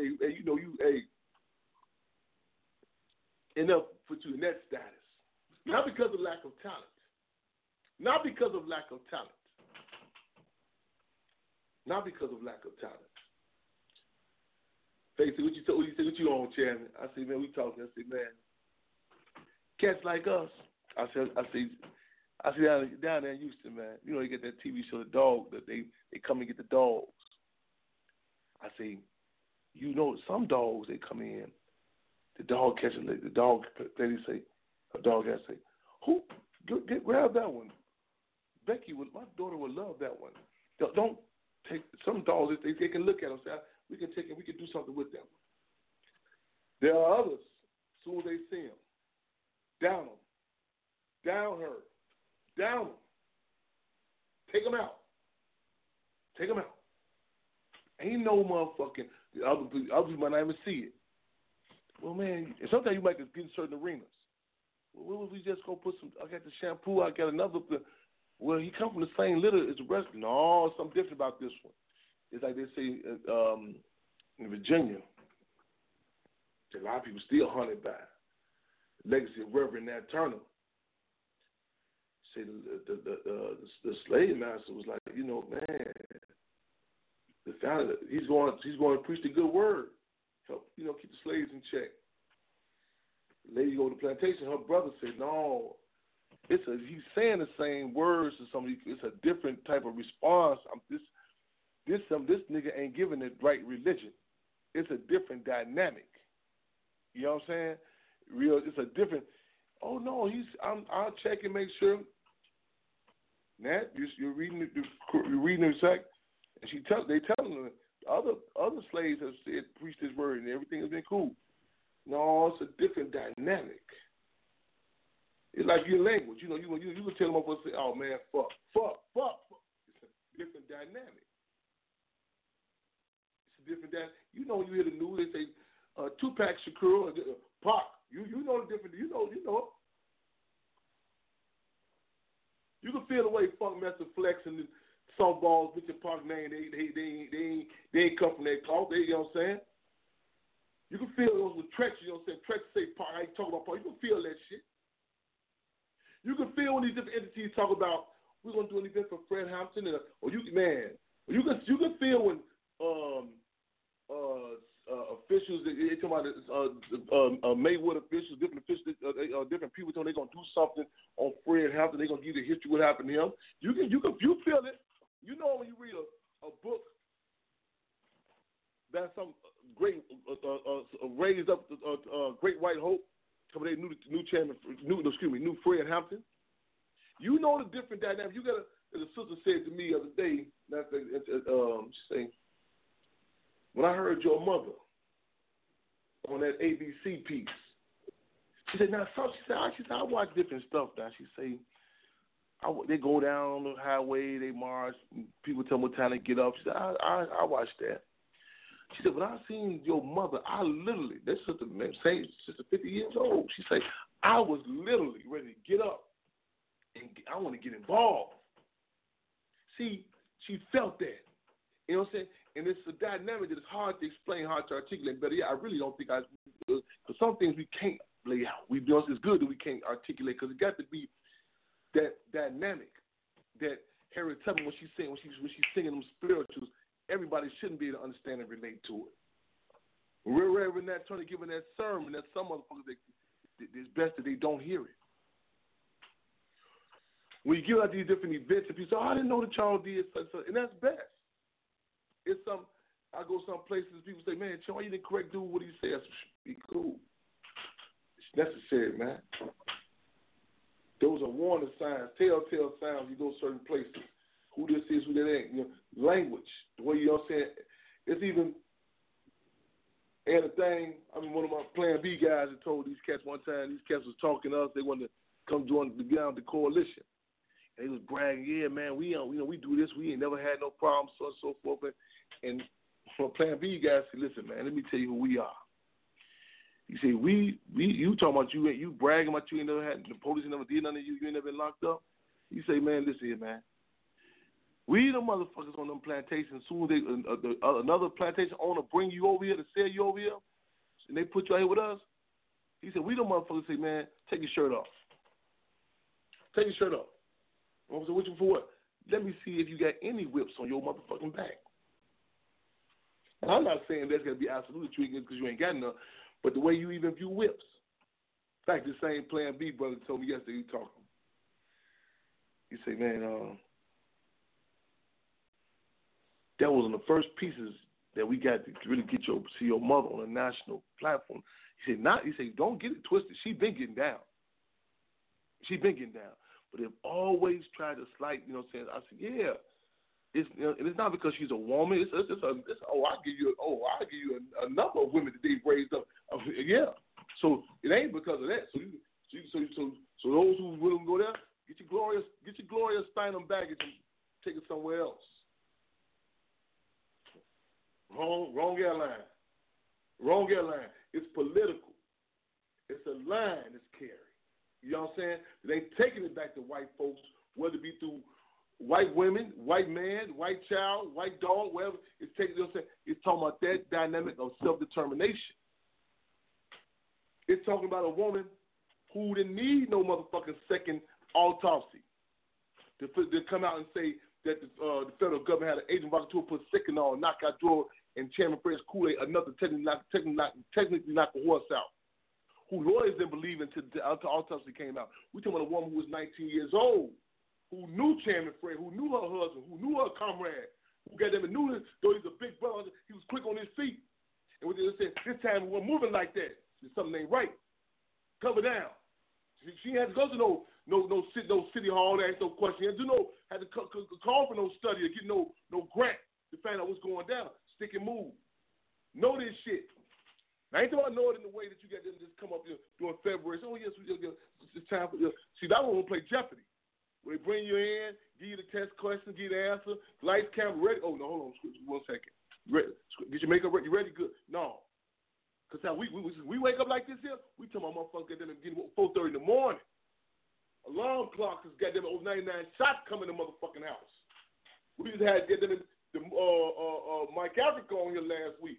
enough put you in that status. Not because of lack of talent. Not because of lack of talent. Not because of lack of talent. Face said, what you on, Chairman? I said, man, we talking. I said, man, cats like us. I said down there in Houston, man, you know, you get that TV show, The Dog, that they come and get the dogs. I say, you know, some dogs, they come in, the dog catcher, the dog lady say, a dog has say, who, grab that one. Becky, my daughter would love that one. Don't take, some dogs, they can look at them and say, we can take it, we can do something with them. There are others, as soon as they see them, down them, down her, down them, take them out. Take them out. Ain't no motherfucking, others might not even see it. Well, man, sometimes you might get in certain arenas. Well, what if we just go put some, I got the shampoo, I got another, well, he come from the same litter as the rest. No, it's something different about this one. It's like they say in Virginia, a lot of people still hunted by the legacy of Reverend Nat Turner. Say the slave master was like, you know, man, the founder, he's going to preach the good word, help, you know, keep the slaves in check. The lady go to the plantation, her brother said, no, he's saying the same words to somebody. It's a different type of response. This nigga ain't giving the right religion. It's a different dynamic. You know what I'm saying? It's a different. Oh no, I'll check and make sure. Nat, you're reading the exact, and they telling her other slaves have said preach this word and everything has been cool. No, it's a different dynamic. It's like your language, you know. You can tell them up and say, "Oh man, fuck." It's a different dynamic. It's a different dynamic. You know, when you hear the news, they say Tupac Shakur, Pac. You know the difference. You know. You can feel the way Funkmaster Flex and some balls, Richard Park name, they ain't come from that cloth. You know what I'm saying? You can feel those with Trex. You know what I'm saying? Trex say Park. I ain't talking about Park. You can feel that shit. You can feel when these different entities talk about we're gonna do an event for Fred Hampton, you can feel when officials they talk about Maywood officials, different people telling they're gonna do something on Fred Hampton. They're gonna give you the history of what happened to him. You feel it. You know when you read a book that some great raised up Great White Hope. Coming new Fred Hampton. You know the different dynamics. You got as a sister said to me the other day, she said, when I heard your mother on that ABC piece, she said, I watch different stuff now. She said, they go down the highway, they march, people tell them what time to get up. She said, I watch that. She said, when I seen your mother, I literally, this sister, say sister 50 years old, she said, I was literally ready to get up and I want to get involved. See, she felt that. You know what I'm saying? And it's a dynamic that is hard to explain, hard to articulate. But yeah, I really don't think because some things we can't lay out. It's good that we can't articulate because it got to be that dynamic that Harriet Tubman, when she's singing them spirituals, everybody shouldn't be able to understand and relate to it. When Reverend Nat Turner giving that sermon, that some motherfuckers, it's best that they don't hear it. When you give out these different events, and people say, I didn't know the child did such, and that's best. I go some places, people say, man, why you didn't correct dude what he says? Be cool. It's necessary, man. Those are warning signs, telltale signs. You go certain places. Who this is, who that ain't. You know, language. The way you know what I'm saying. It's even, and the thing, one of my Plan B guys had told these cats one time, these cats was talking to us, they wanted to come join the coalition. And they was bragging, yeah, man, we do this, we ain't never had no problems, so on and so forth. And from Plan B guys said, listen, man, let me tell you who we are. He said, you talking about you bragging about you ain't never had, the police ain't never did nothing to you, you ain't never been locked up. He say, man, listen here, man. We the motherfuckers on them plantations, soon as another plantation owner bring you over here to sell you over here, and they put you out here with us. He said, we the motherfuckers say, man, take your shirt off. Take your shirt off. I said, what you for what? Let me see if you got any whips on your motherfucking back. And I'm not saying that's going to be absolutely treatment because you ain't got none, but the way you even view whips. In fact, the same Plan B brother told me yesterday, he talking. He said, man, that was one of the first pieces that we got to really get see your mother on a national platform. He said, don't get it twisted. She been getting down. But they've always tried to slight, you know what I'm saying? I said, yeah. It's not because she's a woman. I'll give you a number of women that they've raised up. Yeah. So it ain't because of that. So those who willing to go there, get your Gloria Steinem baggage and take it somewhere else. Wrong airline. It's political. It's a line that's carried. You know what I'm saying? They ain't taking it back to white folks, whether it be through white women, white man, white child, white dog, whatever. It's taking. You know what I'm saying? It's talking about that dynamic of self-determination. It's talking about a woman who didn't need no motherfucking second autopsy to come out and say that the federal government had an agent provocateur put Seconal, knockout drawer, and Chairman Fred's Kool-Aid, another technically knock the horse out. Who lawyers didn't believe until the autopsy came out. We're talking about a woman who was 19 years old, who knew Chairman Fred, who knew her husband, who knew her comrade, who got them and knew this, though he's a big brother, he was quick on his feet. And what they said, this time we weren't moving like that. Something ain't right. Cover down. She had to go to no city hall to ask no question. Had to call for no study or get no grant to find out what's going down. Stick and move. Know this shit. I ain't talking about know it in the way that you get them just come up here during February. So, yes, it's time for you. See, that one will play Jeopardy. Where they bring you in, give you the test question, give you the answer, lights, camera, ready. Oh, no, hold on, 1 second. Get your makeup ready? You ready? Good. No. Because we wake up like this here, we tell my motherfuckers get them at 4:30 in the morning. Alarm clock has got them over 99 shots coming in the motherfucking house. We just had to get them Mike Africa on here last week.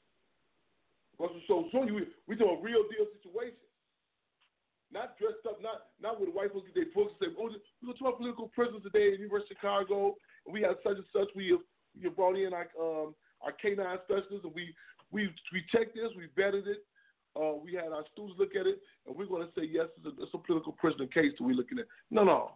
So soon we do a real deal situation. Not dressed up, not with the white folks get their books and say, oh, we're going to talk political prisoners today at the University of Chicago, and we have such and such. We have brought in our K9 specialists, and we checked this, we vetted it. We had our students look at it, and we're going to say, yes, it's a political prisoner case that we're looking at. No.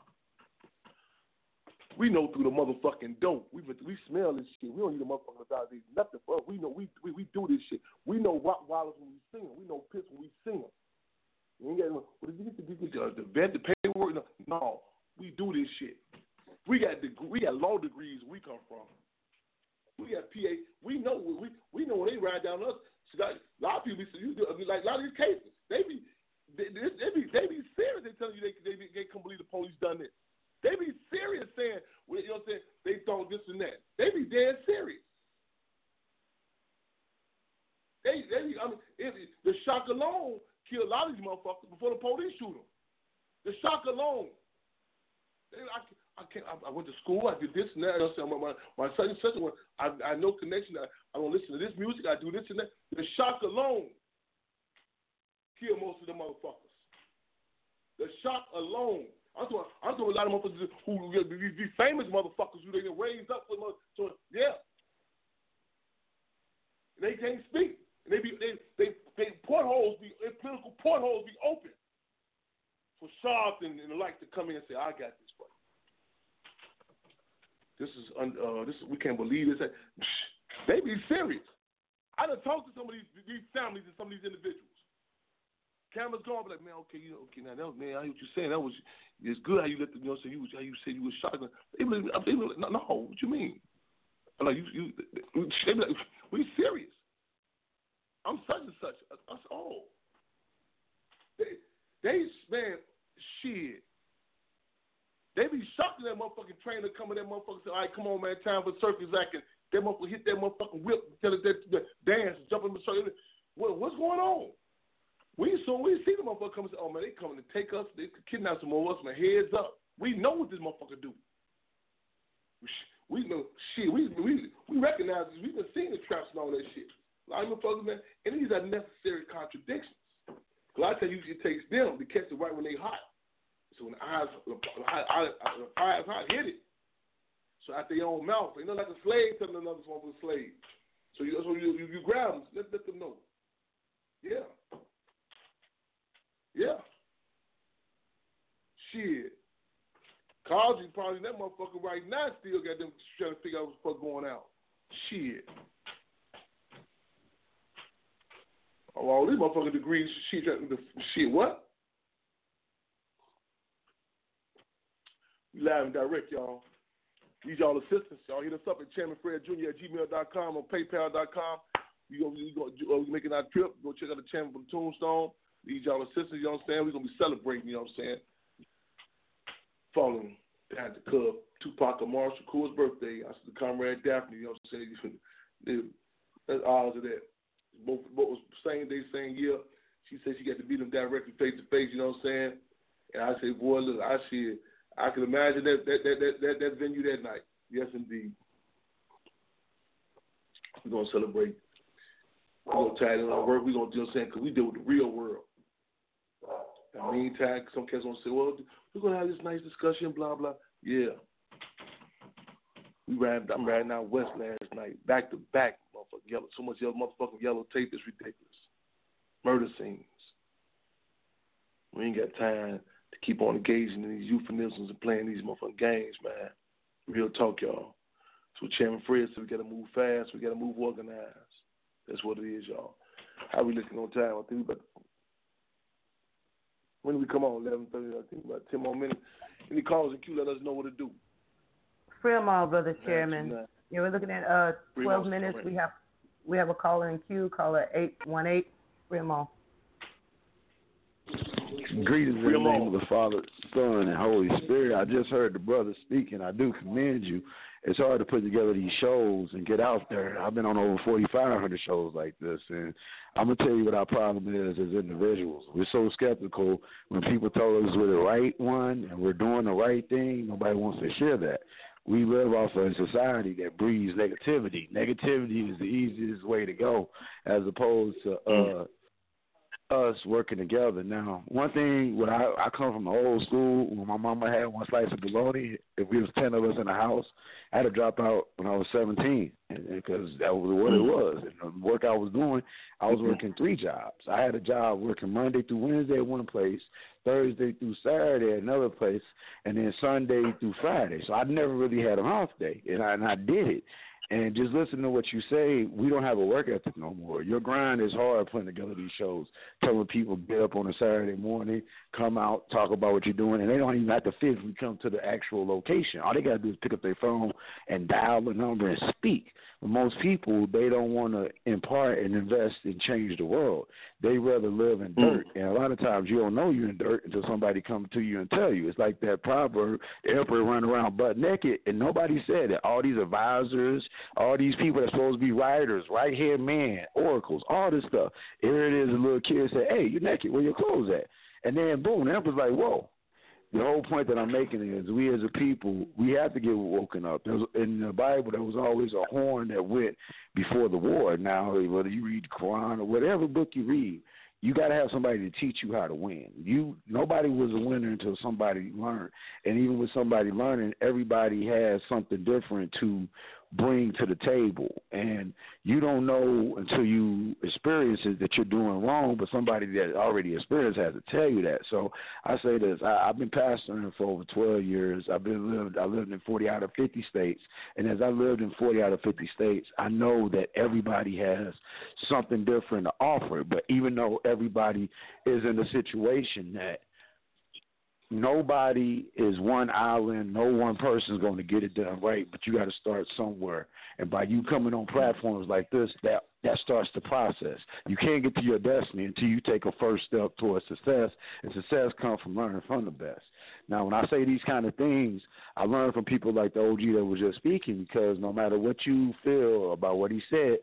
We know through the motherfucking dope. We smell this shit. We don't need a motherfucking validate nothing for us. We know we do this shit. We know Rottweilers when we sing them. We know Pitts when we sing them. You ain't got the vet, the paperwork. No, we do this shit. We got law degrees where we come from. We got PA. We know when they ride down us. So a lot of people like a lot of these cases. They be serious. They tell you they can't believe the police done this. They be serious saying, you know what I'm saying, they thought this and that. They be dead serious. The shock alone killed a lot of these motherfuckers before the police shoot them. The shock alone. I went to school, I did this and that. My son and sister, I know connection. I don't listen to this music, I do this and that. The shock alone killed most of the motherfuckers. The shock alone. I'm talking a lot of motherfuckers who these famous motherfuckers who they get raised up with. So yeah, they can't speak. They portholes be political portholes be open for Sharp and the like to come in and say, I got this for you. This is we can't believe this. They be serious. I done talked to some of these families and some of these individuals. Cameras gone, but like, man, okay, now that was, man, I hear what you're saying. It's good how you let the, how you said you was shotgun. They be like, no, what you mean? I'm like, they be like, we serious. I'm such and such. That's all. They man, shit. They be shocked at that motherfucking trainer coming. That motherfucker say, all right, come on, man, time for circus act. And that motherfucker hit that motherfucking whip, tell it that dance, jump in the circus. What's going on? We see the motherfucker come and say, oh, man, they coming to take us. They could kidnap some more of us, man. Heads up. We know what this motherfucker do. We know, shit, we recognize this. We've been seeing the traps and all that shit. A lot of motherfuckers, man, and these are necessary contradictions. Because I tell you, it takes them to catch it right when they hot. So when the eyes hot, hit it. So out their own mouth. They know like a slave telling another one was a slave. So you grab them, let them know. Yeah. Yeah. Shit. College probably that motherfucker right now still got them trying to figure out what the fuck going out. Shit. Oh, all these motherfucking degrees, shit, what? We live and direct, y'all. Need y'all assistance, y'all. Hit us up at chairmanfredjr@gmail.com or paypal.com. We making our trip. Go check out the Chairman from Tombstone. Need y'all assistance, you know what I'm saying? We're going to be celebrating, you know what I'm saying? Following down at the club, Tupac Amaru Shakur's birthday. I said the Comrade Daphne, you know what I'm saying? That's odds of that. Both was same day, same year. She said she got to meet him directly face to face, you know what I'm saying? And I said, boy, look, I can imagine that venue that night. Yes, indeed. We're going to celebrate. We're going to tie it in our work. We're going to do, you know what I'm saying, because we deal with the real world. In the meantime, some cats going to say, well, we're going to have this nice discussion, blah, blah. Yeah. I'm riding out west last night, back to back, motherfucking yellow. So much motherfucking yellow tape is ridiculous. Murder scenes. We ain't got time to keep on engaging in these euphemisms and playing these motherfucking games, man. Real talk, y'all. So Chairman Fred said we got to move fast. We got to move organized. That's what it is, y'all. How we listening on time? I think when we come on, 11:30, I think about 10 more minutes. Any calls and Q, let us know what to do. Fremont, Brother Chairman. Yeah, we're looking at 12 minutes. We have a caller in queue, caller 818. Fremont. Greetings in the name of the Father, Son, and Holy Spirit. I just heard the brother speaking. I do commend you. It's hard to put together these shows and get out there. I've been on over 4,500 shows like this, and I'm going to tell you what our problem is as individuals. We're so skeptical when people tell us we're the right one and we're doing the right thing. Nobody wants to share that. We live off of a society that breeds negativity. Negativity is the easiest way to go as opposed to us working together. Now, one thing, when I come from the old school, when my mama had one slice of bologna, if we was 10 of us in the house, I had to drop out when I was 17 because that was what it was. And the work I was doing, I was working 3 jobs. I had a job working Monday through Wednesday at one place, Thursday through Saturday at another place, and then Sunday through Friday. So I never really had an off day, and I did it. And just listen to what you say, we don't have a work ethic no more. Your grind is hard putting together these shows, telling people get up on a Saturday morning, come out, talk about what you're doing, and they don't even have to physically come to the actual location. All they got to do is pick up their phone and dial the number and speak. But most people, they don't want to impart and invest and change the world. They rather live in dirt. And a lot of times you don't know you're in dirt until somebody comes to you and tell you. It's like that proverb, the emperor running around butt naked, and nobody said it. All these advisors, all these people that's supposed to be writers, right-hand man, oracles, all this stuff. Here it is, a little kid say, hey, you're naked, where your clothes at? And then, boom, the emperor's like, whoa. The whole point that I'm making is we as a people, we have to get woken up. In the Bible, there was always a horn that went before the war. Now, whether you read the Quran or whatever book you read, you got to have somebody to teach you how to win. Nobody was a winner until somebody learned. And even with somebody learning, everybody has something different to bring to the table. And you don't know until you experience it that you're doing wrong, but somebody that already experienced has to tell you that. So I say this, I've been pastoring for over 12 years. I lived in 40 out of 50 states. And as I lived in 40 out of 50 states, I know that everybody has something different to offer. But even though everybody is in a situation that nobody is one island. No one person is going to get it done right, but you got to start somewhere. And by you coming on platforms like this, that starts the process. You can't get to your destiny until you take a first step towards success, and success comes from learning from the best. Now, when I say these kind of things, I learn from people like the OG that was just speaking, because no matter what you feel about what he said,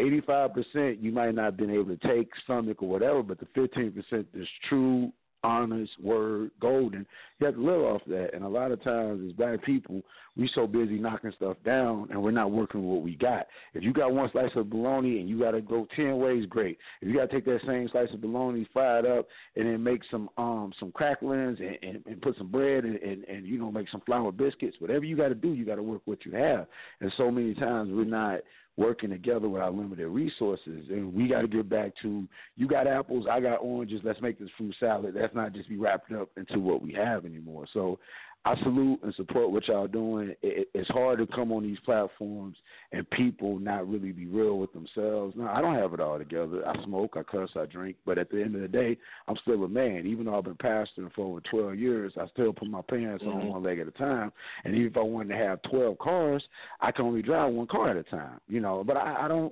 85% you might not have been able to take, stomach, or whatever, but the 15% is true, honest, word, golden. You have to live off that. And a lot of times as black people, we so busy knocking stuff down and we're not working with what we got. If you got one slice of bologna and you got to go 10 ways, great. If you got to take that same slice of bologna, fry it up, and then make some cracklings and put some bread and you know, make some flour biscuits, whatever you got to do, you got to work what you have. And so many times we're not working together with our limited resources. And we got to get back to, you got apples, I got oranges, let's make this fruit salad. That's not just be wrapped up into what we have anymore. So I salute and support what y'all doing. It's hard to come on these platforms and people not really be real with themselves. Now, I don't have it all together. I smoke, I cuss, I drink, but at the end of the day, I'm still a man. Even though I've been pastoring for over 12 years, I still put my pants on one leg at a time. And even if I wanted to have 12 cars, I can only drive one car at a time, you know. But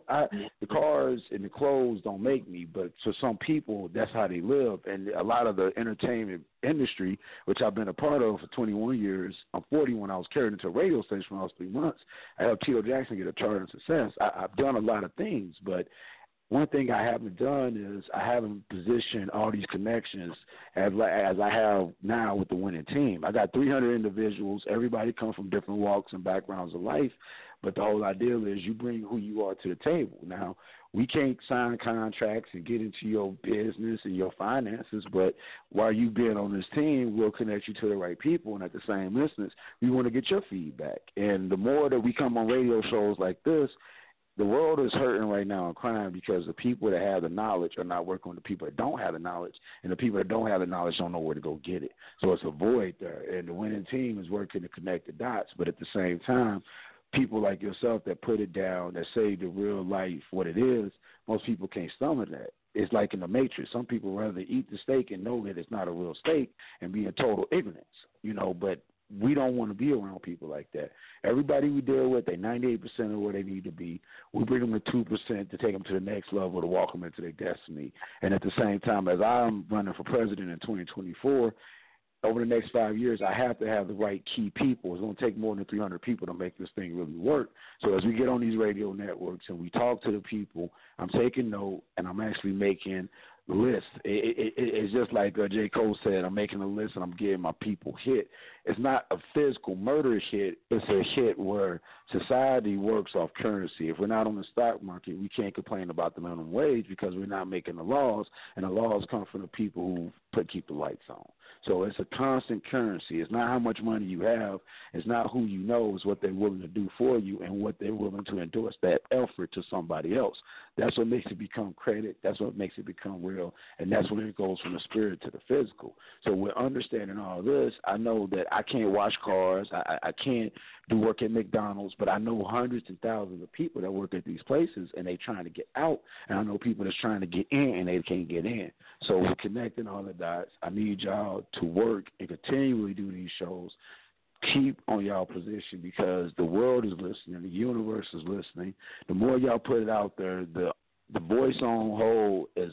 the cars and the clothes don't make me, but for some people, that's how they live. And a lot of the entertainment industry, which I've been a part of for 21 years. I'm 40 when I was carried into a radio station when I was 3 months. I helped Tito Jackson get a charter in success. I've done a lot of things, but one thing I haven't done is I haven't positioned all these connections as I have now with the winning team. I got 300 individuals. Everybody comes from different walks and backgrounds of life, but the whole idea is you bring who you are to the table. Now, we can't sign contracts and get into your business and your finances, but while you being on this team, we'll connect you to the right people. And at the same instance, we want to get your feedback. And the more that we come on radio shows like this, the world is hurting right now and crying because the people that have the knowledge are not working with the people that don't have the knowledge, and the people that don't have the knowledge don't know where to go get it. So it's a void there, and the winning team is working to connect the dots, but at the same time, people like yourself that put it down, that say the real life what it is, most people can't stomach that. It's like in the Matrix. Some people rather eat the steak and know that it's not a real steak and be in total ignorance, you know, but we don't want to be around people like that. Everybody we deal with, they're 98% of where they need to be. We bring them to 2% to take them to the next level, to walk them into their destiny. And at the same time, as I'm running for president in 2024, over the next 5 years, I have to have the right key people. It's going to take more than 300 people to make this thing really work. So as we get on these radio networks and we talk to the people, I'm taking note and I'm actually making lists. It's just like J. Cole said, I'm making a list and I'm getting my people hit. It's not a physical murder hit. It's a hit where society works off currency. If we're not on the stock market, we can't complain about the minimum wage because we're not making the laws, and the laws come from the people who keep the lights on. So it's a constant currency. It's not how much money you have. It's not who you know. It's what they're willing to do for you and what they're willing to endorse that effort to somebody else. That's what makes it become credit. That's what makes it become real, and that's when it goes from the spirit to the physical. So with understanding all this, I know that I can't wash cars. I can't do work at McDonald's, but I know hundreds and thousands of people that work at these places, and they're trying to get out, and I know people that's trying to get in, and they can't get in. So we're connecting all the dots. I need y'all to work and continually do these shows. Keep on y'all position because the world is listening. The universe is listening. The more y'all put it out there, the voice on hold is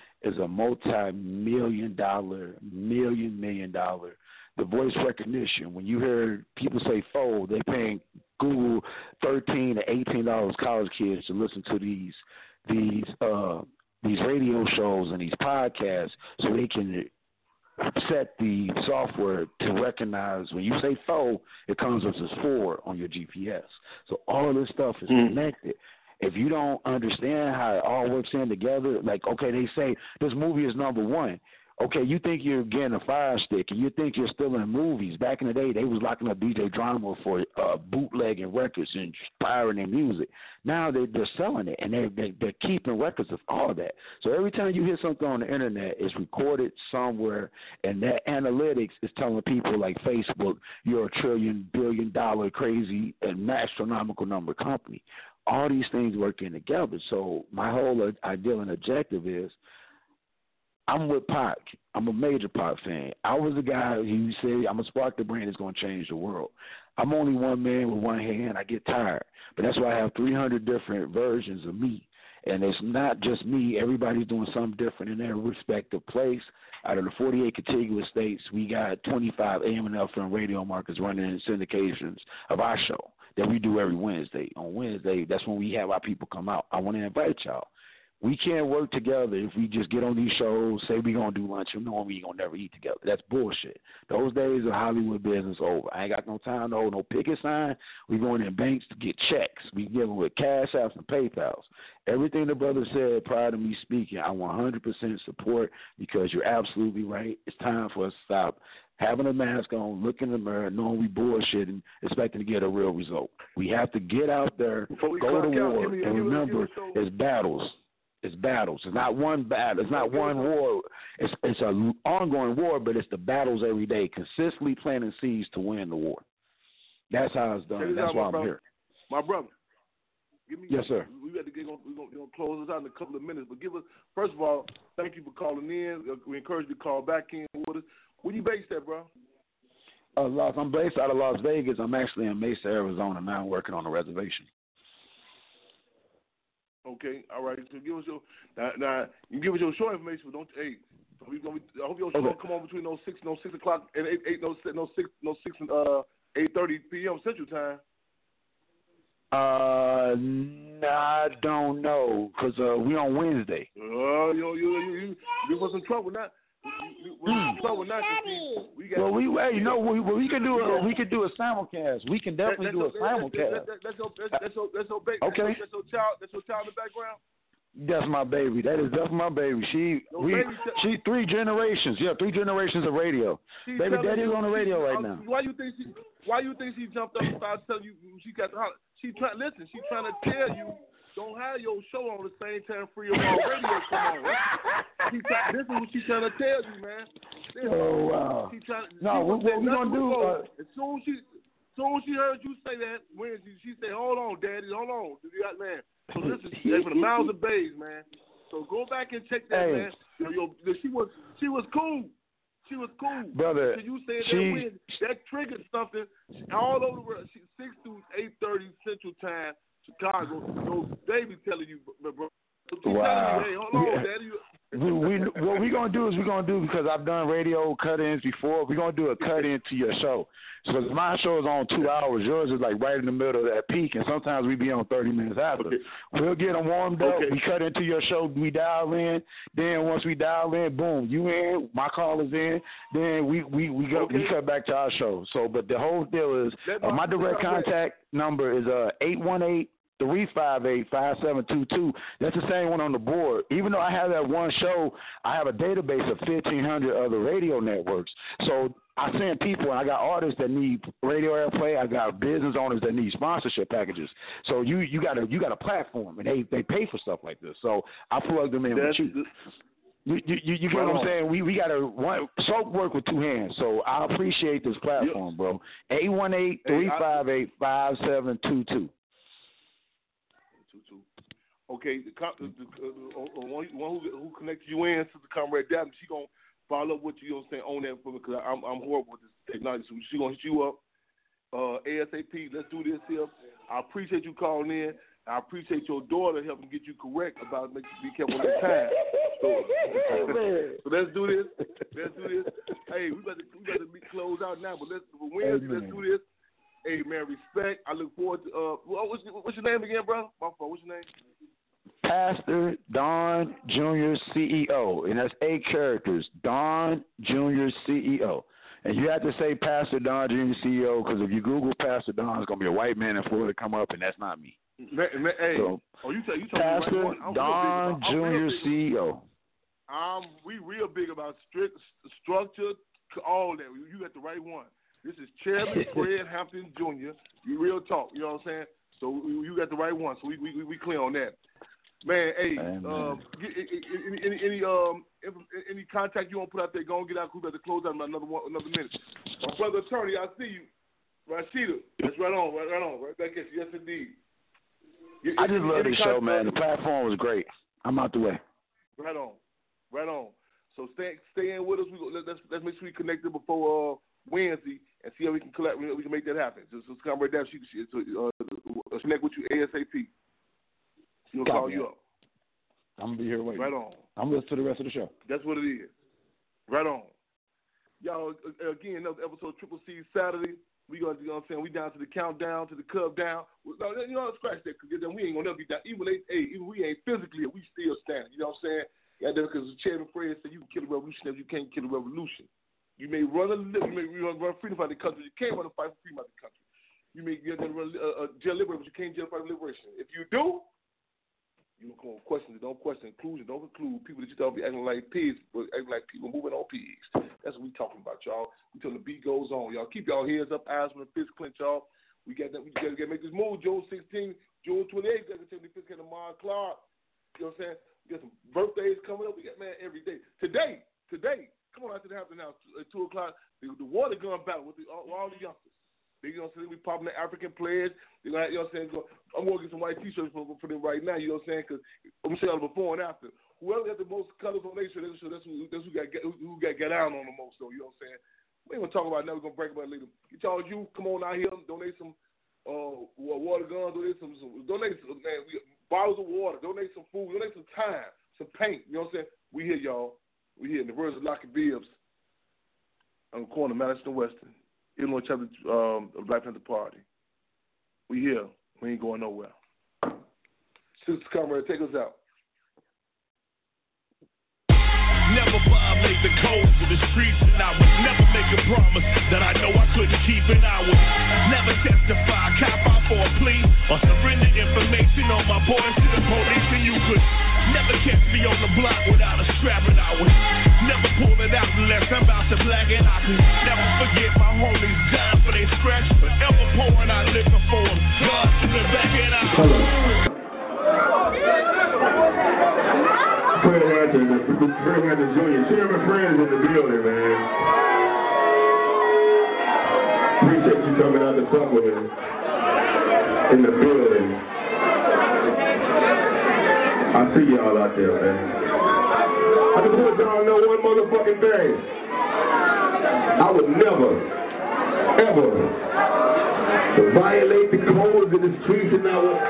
a multi-million dollar, million dollar. The voice recognition. When you hear people say "fold," they paying Google $13 to $18 college kids to listen to these radio shows and these podcasts, so they can set the software to recognize when you say "fold," it comes up as 4 on your GPS. So all of this stuff is connected. if you don't understand how it all works in together, like, okay, they say this movie is number one. Okay, you think you're getting a fire stick, and you think you're still in movies. Back in the day, they was locking up DJ Drama for bootlegging records and pirating music. Now they're selling it, and they're keeping records of all that. So every time you hear something on the internet, it's recorded somewhere, and that analytics is telling people like Facebook, you're a $1 trillion, billion crazy and astronomical number company. All these things working together. So my whole ideal and objective is, I'm with Pac. I'm a major Pac fan. I was the guy who said, I'm going to spark the brain that's going to change the world. I'm only one man with one hand. I get tired. But that's why I have 300 different versions of me. And it's not just me. Everybody's doing something different in their respective place. Out of the 48 contiguous states, we got 25 AM and FM radio markets running in syndications of our show that we do every Wednesday. On Wednesday, that's when we have our people come out. I want to invite y'all. We can't work together if we just get on these shows, say we're going to do lunch, and knowing we're going to never eat together. That's bullshit. Those days of Hollywood business over. I ain't got no time to hold no picket sign. We going in banks to get checks. We dealing with cash apps and PayPals. Everything the brother said prior to me speaking, I 100% support, because you're absolutely right. It's time for us to stop having a mask on, look in the mirror, knowing we bullshit and expecting to get a real result. We have to get out there, go to war, and remember, it's battles. It's battles. It's not one battle. It's not one war. It's an ongoing war, but it's the battles every day, consistently planting seeds to win the war. That's how it's done. That's why I'm here. My brother, give me. Yes, sir. We got to get. We're gonna close this out in a couple of minutes, but give us. First of all, thank you for calling in. We encourage you to call back in with us. Where you based at, bro? I'm based out of Las Vegas. I'm actually in Mesa, Arizona now, working on a reservation. Okay, all right. So give us your now. You can give us your show information, but don't. Hey, I hope your show will come on between 6 o'clock and 8 and 8:30 p.m. Central Time. Nah, I don't know, cause we on Wednesday. You was in trouble now. Well, we can do a simulcast. We can definitely do a simulcast. That's your baby. Okay. That's your child in the background. That's my baby. That is definitely my baby. She 3 generations. Yeah, 3 generations of radio. Baby daddy's on the radio right now. Why you think she jumped up and started telling you she got the holler? She's trying to tell you, don't have your show on the same time Freedom Radio come on. This is what she's trying to tell you, man. Oh, wow. What we going to do? As soon as she heard you say that, she said, hold on, Daddy, hold on. Man. So this is for the Miles of Bays, man. So go back and check that, man. She was cool. She was cool. Brother, you said that triggered something all over the world. 6 to 8:30 Central Time. Chicago, so they be telling you, bro. Wow. You, hey, hold on, Daddy. What we're going to do is because I've done radio cut-ins before, we're going to do a cut-in to your show. So my show is on 2 hours. Yours is like right in the middle of that peak, and sometimes we be on 30 minutes after. Okay. We'll get them warmed up. Okay. We cut into your show. We dial in. Then once we dial in, boom, you in, my call is in. Then we cut back to our show. So, but the whole deal is my direct contact number is 818-358-5722. That's the same one on the board. Even though I have that one show, I have a database of 1,500 other radio networks. So I send people, and I got artists that need radio airplay. I got business owners that need sponsorship packages. So you got a platform, and they pay for stuff like this. So I plug them in with you. You get what I'm saying? We got to soap work with 2 hands. So I appreciate this platform, bro. 818-358-5722. Okay, the one who connected you in, Sister Comrade Dabney, she gonna follow up with you. You know what I'm saying, on that for me, because I'm horrible with this technology. So she gonna hit you up ASAP. Let's do this here. I appreciate you calling in. I appreciate your daughter helping get you correct about making you be careful with the time. So let's do this. Hey, we got to close out now, but let's do this. Hey man, respect. I look forward to what's your name again, bro? My fault. What's your name? Pastor Don Jr. CEO, and that's 8 characters. Don Jr. CEO. And you have to say Pastor Don Jr. CEO, because if you Google Pastor Don, it's gonna be a white man in Florida come up, and that's not me. Hey, so Oh, you talking Pastor right one. Don Jr. CEO. We real big about strict structure, all that. You got the right one. This is Chairman Fred Hampton Jr. You real talk. You know what I'm saying? So you got the right one. So we clear on that. Man, hey, any contact you want to put out there? Go and get out. We better close out in another minute. My brother attorney, I see you. Rashida, that's right on. Right back at you. Yes, indeed. I just love this show, man. The platform was great. I'm out the way. Right on. So stay in with us. Let's make sure we connected before Wednesday and see how we can collect. We can make that happen. Just come right down. She connect with you ASAP. She'll call you up. I'm gonna be here waiting. Right on. I'm listening to the rest of the show. That's what it is. Right on. Y'all, again, another episode of Triple C Saturday. We gonna, you know what I'm saying? We down to the countdown, to the Cub down. No, you know, scratch that, because then we ain't gonna never be down. Even we ain't physically, we still standing. You know what I'm saying? Yeah, because Chairman Fred said you can kill a revolution if you can't kill a revolution. You may run freedom out of the country. You can't run a fight for freedom out of the country. You may run jail liberation, but you can't jail fight for liberation. If you do, you don't come on questions. Don't question inclusion. Don't include people that you thought be acting like pigs, but acting like people moving on pigs. That's what we talking about, y'all. Until the beat goes on, y'all. Keep y'all heads up, eyes on the fist clench, y'all. We got to make this move. June 16th, June 28th, got to take the fist at Lamar Clark. You know what I'm saying? We got some birthdays coming up. We got, man, every day. Today, come on out to the house now at 2 o'clock. The water gun battle with all the youngsters. You know what I'm saying? We popping the African players. You know what I'm saying? I'm going to get some white T-shirts for them right now. You know what I'm saying? Because I'm going to show you before and after. Whoever got the most colors on their shirt, that's who got down on the most, though. You know what I'm saying? We ain't going to talk about it now. We're going to break about it later. Get y'all youth, come on out here, donate some water guns, donate some bottles of water, donate some food, donate some time, some paint. You know what I'm saying? We here, y'all. We here in the words of Lockie Bibbs on the corner of Madison and Western. Illinois chapter of Black Panther Party. We here. We ain't going nowhere. Sister Comrade, take us out. Never violate the codes of the streets, and I would never make a promise that I know I couldn't keep, and I would never testify, cop out for a plea, or surrender information on my boys to the police, and you could never catch me on the block without a strap, and I would never pull it out unless I'm about to black, and I could never forget my homies dying for their scratch, forever pouring out liquor for them, God to the back, and I Fred Hampton Jr. Chairman Fred is in the building, man. Appreciate you coming out to talk with us in the building. I see y'all out there, man. I just want y'all to know one motherfucking thing. I would never, ever violate the codes of the streets, and I would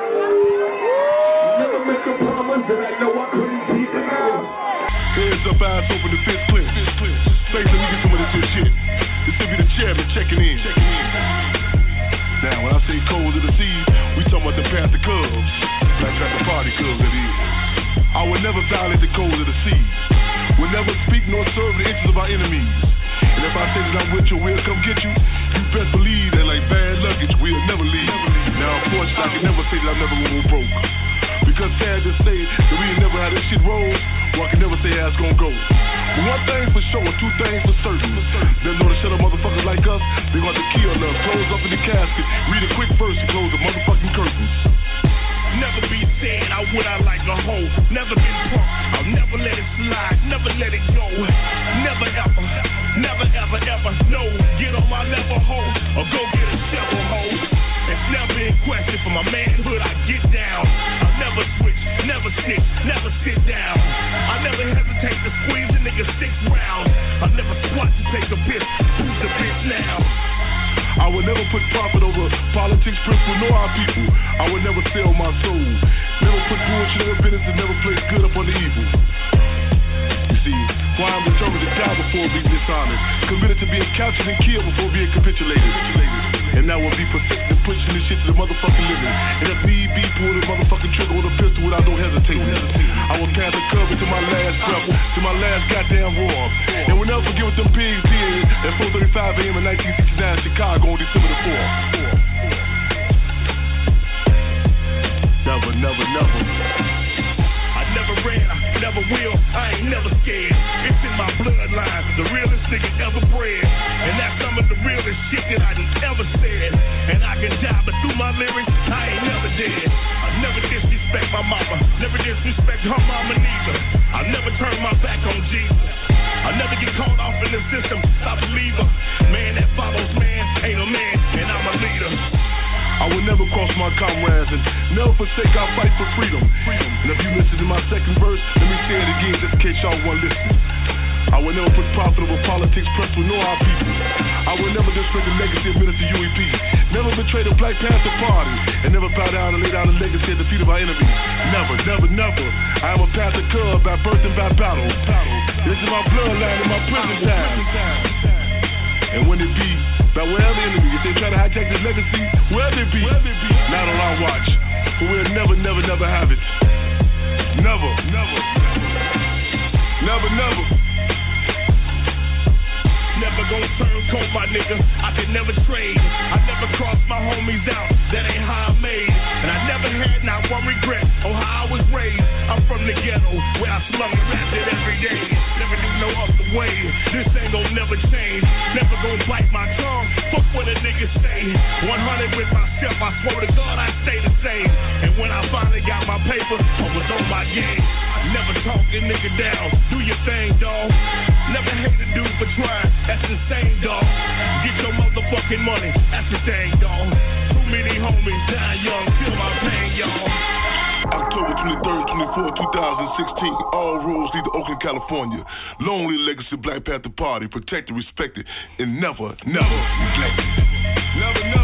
never make a promise that I know I couldn't keep it. Hands up, eyes open, the fist clear. Thanks, let me get some of this shit. This will be the chairman checking in. Now, when I say codes of the seas, we talking about the Panther Cubs. Black Panther Party Cubs, that is. I would never violate the codes of the seas. Will never speak nor serve the interests of our enemies. And if I say that I'm with you, we'll come get you. You best believe that like bad luggage, we'll never leave. Now, unfortunately, I can never say that I'm never gonna go broke. Because sad to say that we ain't never had this shit roll, well, I can never say how it's gonna go. But one thing for sure, two things for certain. There's no to shut up motherfuckers like us, they got to kill us. Close up in the casket, read a quick verse and close the motherfucking curtains. Never be sad, I would I like a hoe. Never been punk, I'll never let it slide, never let it go. Never ever, never ever, ever, no. Get on my level, hoe, or go get a shovel, hoe. It's never in question for my manhood, I get down. I'll never switch, never snitch, never sit down. I never hesitate to squeeze a nigga 6 rounds. I'll never squat to take a piss, who's the bitch now? I would never put profit over politics, principle, nor our people. I would never sell my soul. Never put bullshit in the business and never place good upon the evil. You see, for I am determined to die before being dishonored, committed to being captured and killed before being capitulated. And I will be persistent pushing this shit to the motherfucking limit. And if need be, pull the motherfucking trigger with a pistol without no hesitating. I will pass the cover to my last breath, to my last goddamn roar. And we'll never forget what them pigs did at 4:35 a.m. in 1969 Chicago on December the 4th. Never, never, I never ran, I never will, I ain't never scared. It's in my bloodline, the realest nigga ever bred. And that's some of the realest shit that I done ever said. And I can die, but through my lyrics, I ain't never dead. I never disrespect my mama, never disrespect her mama neither. I never turn my back on Jesus. I never get caught off in the system, I believe her. Man that follows man, ain't a man, and I'm a leader. I will never cross my comrades and never forsake our fight for freedom. And if you listen to my second verse, let me say it again just in case y'all want to listen. I will never put profitable politics press with no our people. I will never disrespect the legacy of Minister UEP. Never betray the Black Panther Party. And never bow down and lay down the legacy at the feet of our enemies. Never, never, never. I am a Panther cub by birth and by battle. This is my bloodline and my prison time. And when it be, by wherever enemy, if they try to hijack this legacy, wherever it be, not on our watch. But we'll never, never, never have it. Never, never. Never, never. Never gon' turncoat my nigga, I can never trade. I never cross my homies out, that ain't how I made. And I never had not one regret on how I was raised. I'm from the ghetto, where I slung and rapped it every day. Never knew no other way, this ain't gon' never change. Never gon' bite my tongue, fuck what a nigga say. 100 with myself, I swear to God I stay the same. And when I finally got my paper, I was on my game. Never talk a nigga down, do your thing, dawg. Never hate a dude for trying, that's the same, dawg. Get your motherfucking money, that's the thing, dawg. Too many homies die young, feel my pain, y'all. October 23rd, 24th, 2016. All roads lead to Oakland, California. Long live legacy Black Panther Party. Protected, respected, and never, never neglected. Never, never.